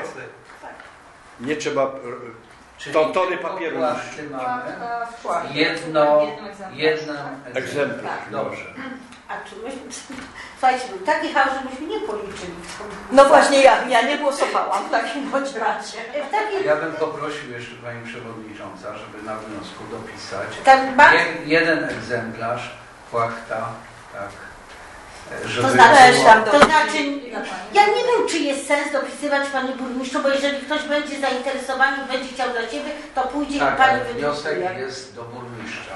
Nie trzeba Czyli tony tylko papieru płachty mamy. Płachty. Jeden egzemplarz. Dobrze. A czy myśmy... Słuchajcie, był taki chaos, że myśmy nie policzyli. No właśnie, ja nie głosowałam w takim bądź razie. W takim... Ja bym poprosił jeszcze Pani Przewodnicząca, żeby na wniosku dopisać Tak bardzo... jeden egzemplarz, płachta, tak, żeby To znaczy, było... to znaczy, ja nie wiem, czy jest sens dopisywać Pani Burmistrzu, bo jeżeli ktoś będzie zainteresowany i będzie chciał dla Ciebie, to pójdzie Tak, i Pani ale wniosek wydrukuje. jest do burmistrza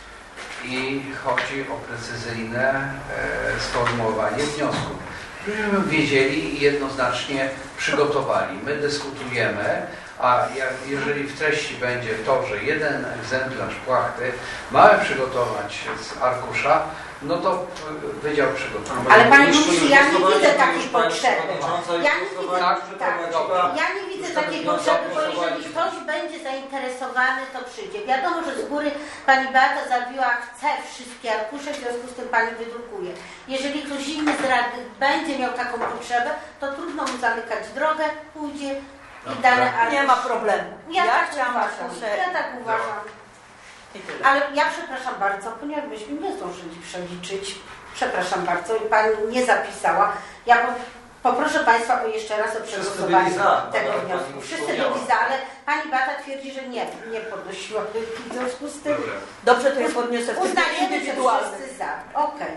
i chodzi o precyzyjne sformułowanie wniosku. Żebyśmy wiedzieli i jednoznacznie przygotowali. My dyskutujemy, a jeżeli w treści będzie to, że jeden egzemplarz płachty mamy przygotować z arkusza, no to Wydział Przygotowania. Ale Panie Burmistrzu, Burmistrzu, już ja nie głosowaliśmy, widzę takiej już Pani potrzeby. Przewodnicząca już Ja nie widzę, głosowała, tak, ja nie widzę Już takiej ten potrzeby, bo wniosek jeżeli głosowaliśmy. ktoś będzie zainteresowany, to przyjdzie. Wiadomo, że z góry Pani Beata zabiła, chce wszystkie arkusze, w związku z tym Pani wydrukuje. Jeżeli ktoś inny z radnych będzie miał taką potrzebę, to trudno mu zamykać drogę, pójdzie i dane arkusz. Nie ma problemu. Ja tak chciałam uważam. arkusze. Ja tak uważam. I tyle. Ale ja przepraszam bardzo, ponieważ myśmy nie zdążyli przeliczyć. Przepraszam bardzo, Pani nie zapisała. Ja poproszę Państwa jeszcze raz o przegłosowanie byli za, tego Pani wniosku. już Wszyscy wspomniała. byli za, ale Pani Beata twierdzi, że nie podnosiła w związku z tym. Dobrze, to ja podniosę w tym Uznajemy, że indywidualnym. wszyscy za. Okej.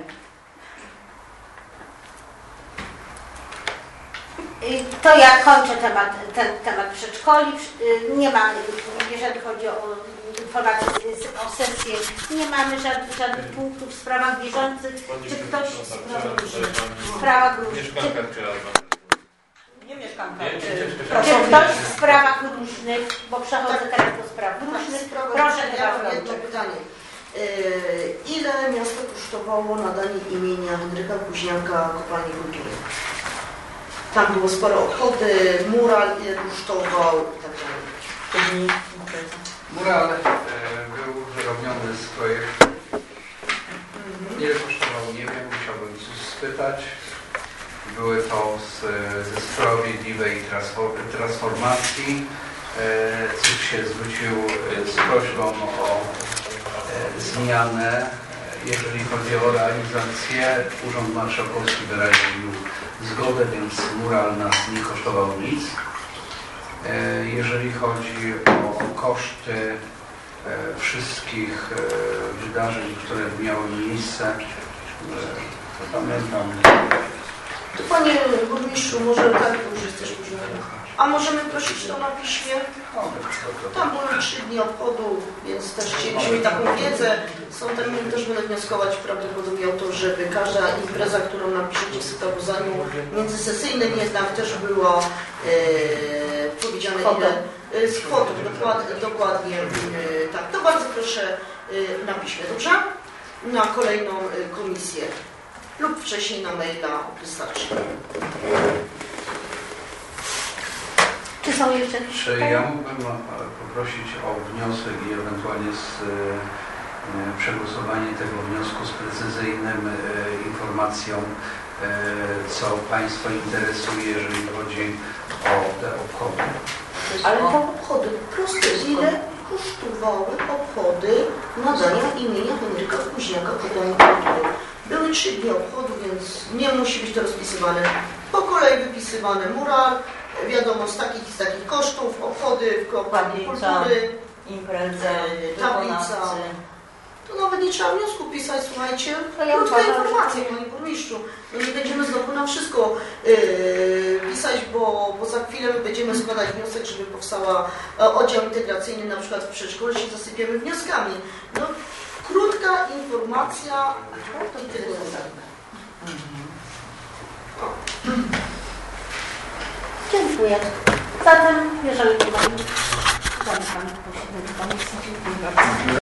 To ja kończę ten temat przedszkoli. Nie mamy, jeżeli chodzi o informacje o sesję, nie mamy żadnych punktów w sprawach bieżących. Czy ktoś w sprawach różnych? Nie mieszkanka. Czy ktoś w sprawach różnych, bo przechodzę teraz do spraw różnych. Proszę Ja mam chyba jedno pytanie. Ile miasto kosztowało nadanie imienia Henryka Kuźniaka Kopalni Kultury? Tam było sporo obchody, mural ile kosztował i tak dalej. Mural był wyrobiony z projektu. Ile kosztował, nie wiem, musiałbym spytać. Były to ze sprawiedliwej transformacji. CIT się zwrócił z prośbą o zmianę. Jeżeli chodzi o realizację, Urząd Marszałkowski wyraził zgodę, więc mural nas nie kosztował nic. Jeżeli chodzi o koszty wszystkich wydarzeń, które miały miejsce, to pamiętam. To Panie Burmistrzu, może tak, już jesteśmy A możemy prosić to na piśmie? Tam były 3 dni obchodu, więc też chcielibyśmy taką wiedzę. Też będę wnioskować prawdopodobnie o to, żeby każda impreza, którą napiszecie w sprawozdaniu międzysesyjnym jednak też była powiedziane ile z kwotą, dokładnie tak. To bardzo proszę na piśmie, dobrze? Na kolejną komisję lub wcześniej na maila wystarczy. Czy są jeszcze jakieś Czy pytania? ja mógłbym poprosić o wniosek i ewentualnie przegłosowanie tego wniosku z precyzyjnym informacją, co Państwa interesuje, jeżeli chodzi o te obchody. Ale to obchody proste. Ile kosztowały obchody nadania imienia Henryka Kuźniaka Akademii Kultury? Były 3 dni obchodu, więc nie musi być to rozpisywane. Po kolei wypisywane mural, wiadomo, z takich kosztów, obchody w Akademii Kultury, imprezę, tablica. To nawet nie trzeba wniosku pisać, słuchajcie. Ja Krótka informacja, panie burmistrzu. No nie będziemy znowu na wszystko pisać, bo za chwilę będziemy składać wniosek, żeby powstała oddział integracyjny, na przykład w przedszkolu się zasypiemy wnioskami. No, krótka informacja i tyle. Dziękuję. Zatem, jeżeli nie ma nic, zamykam posiedzenie komisji. Dziękuję bardzo.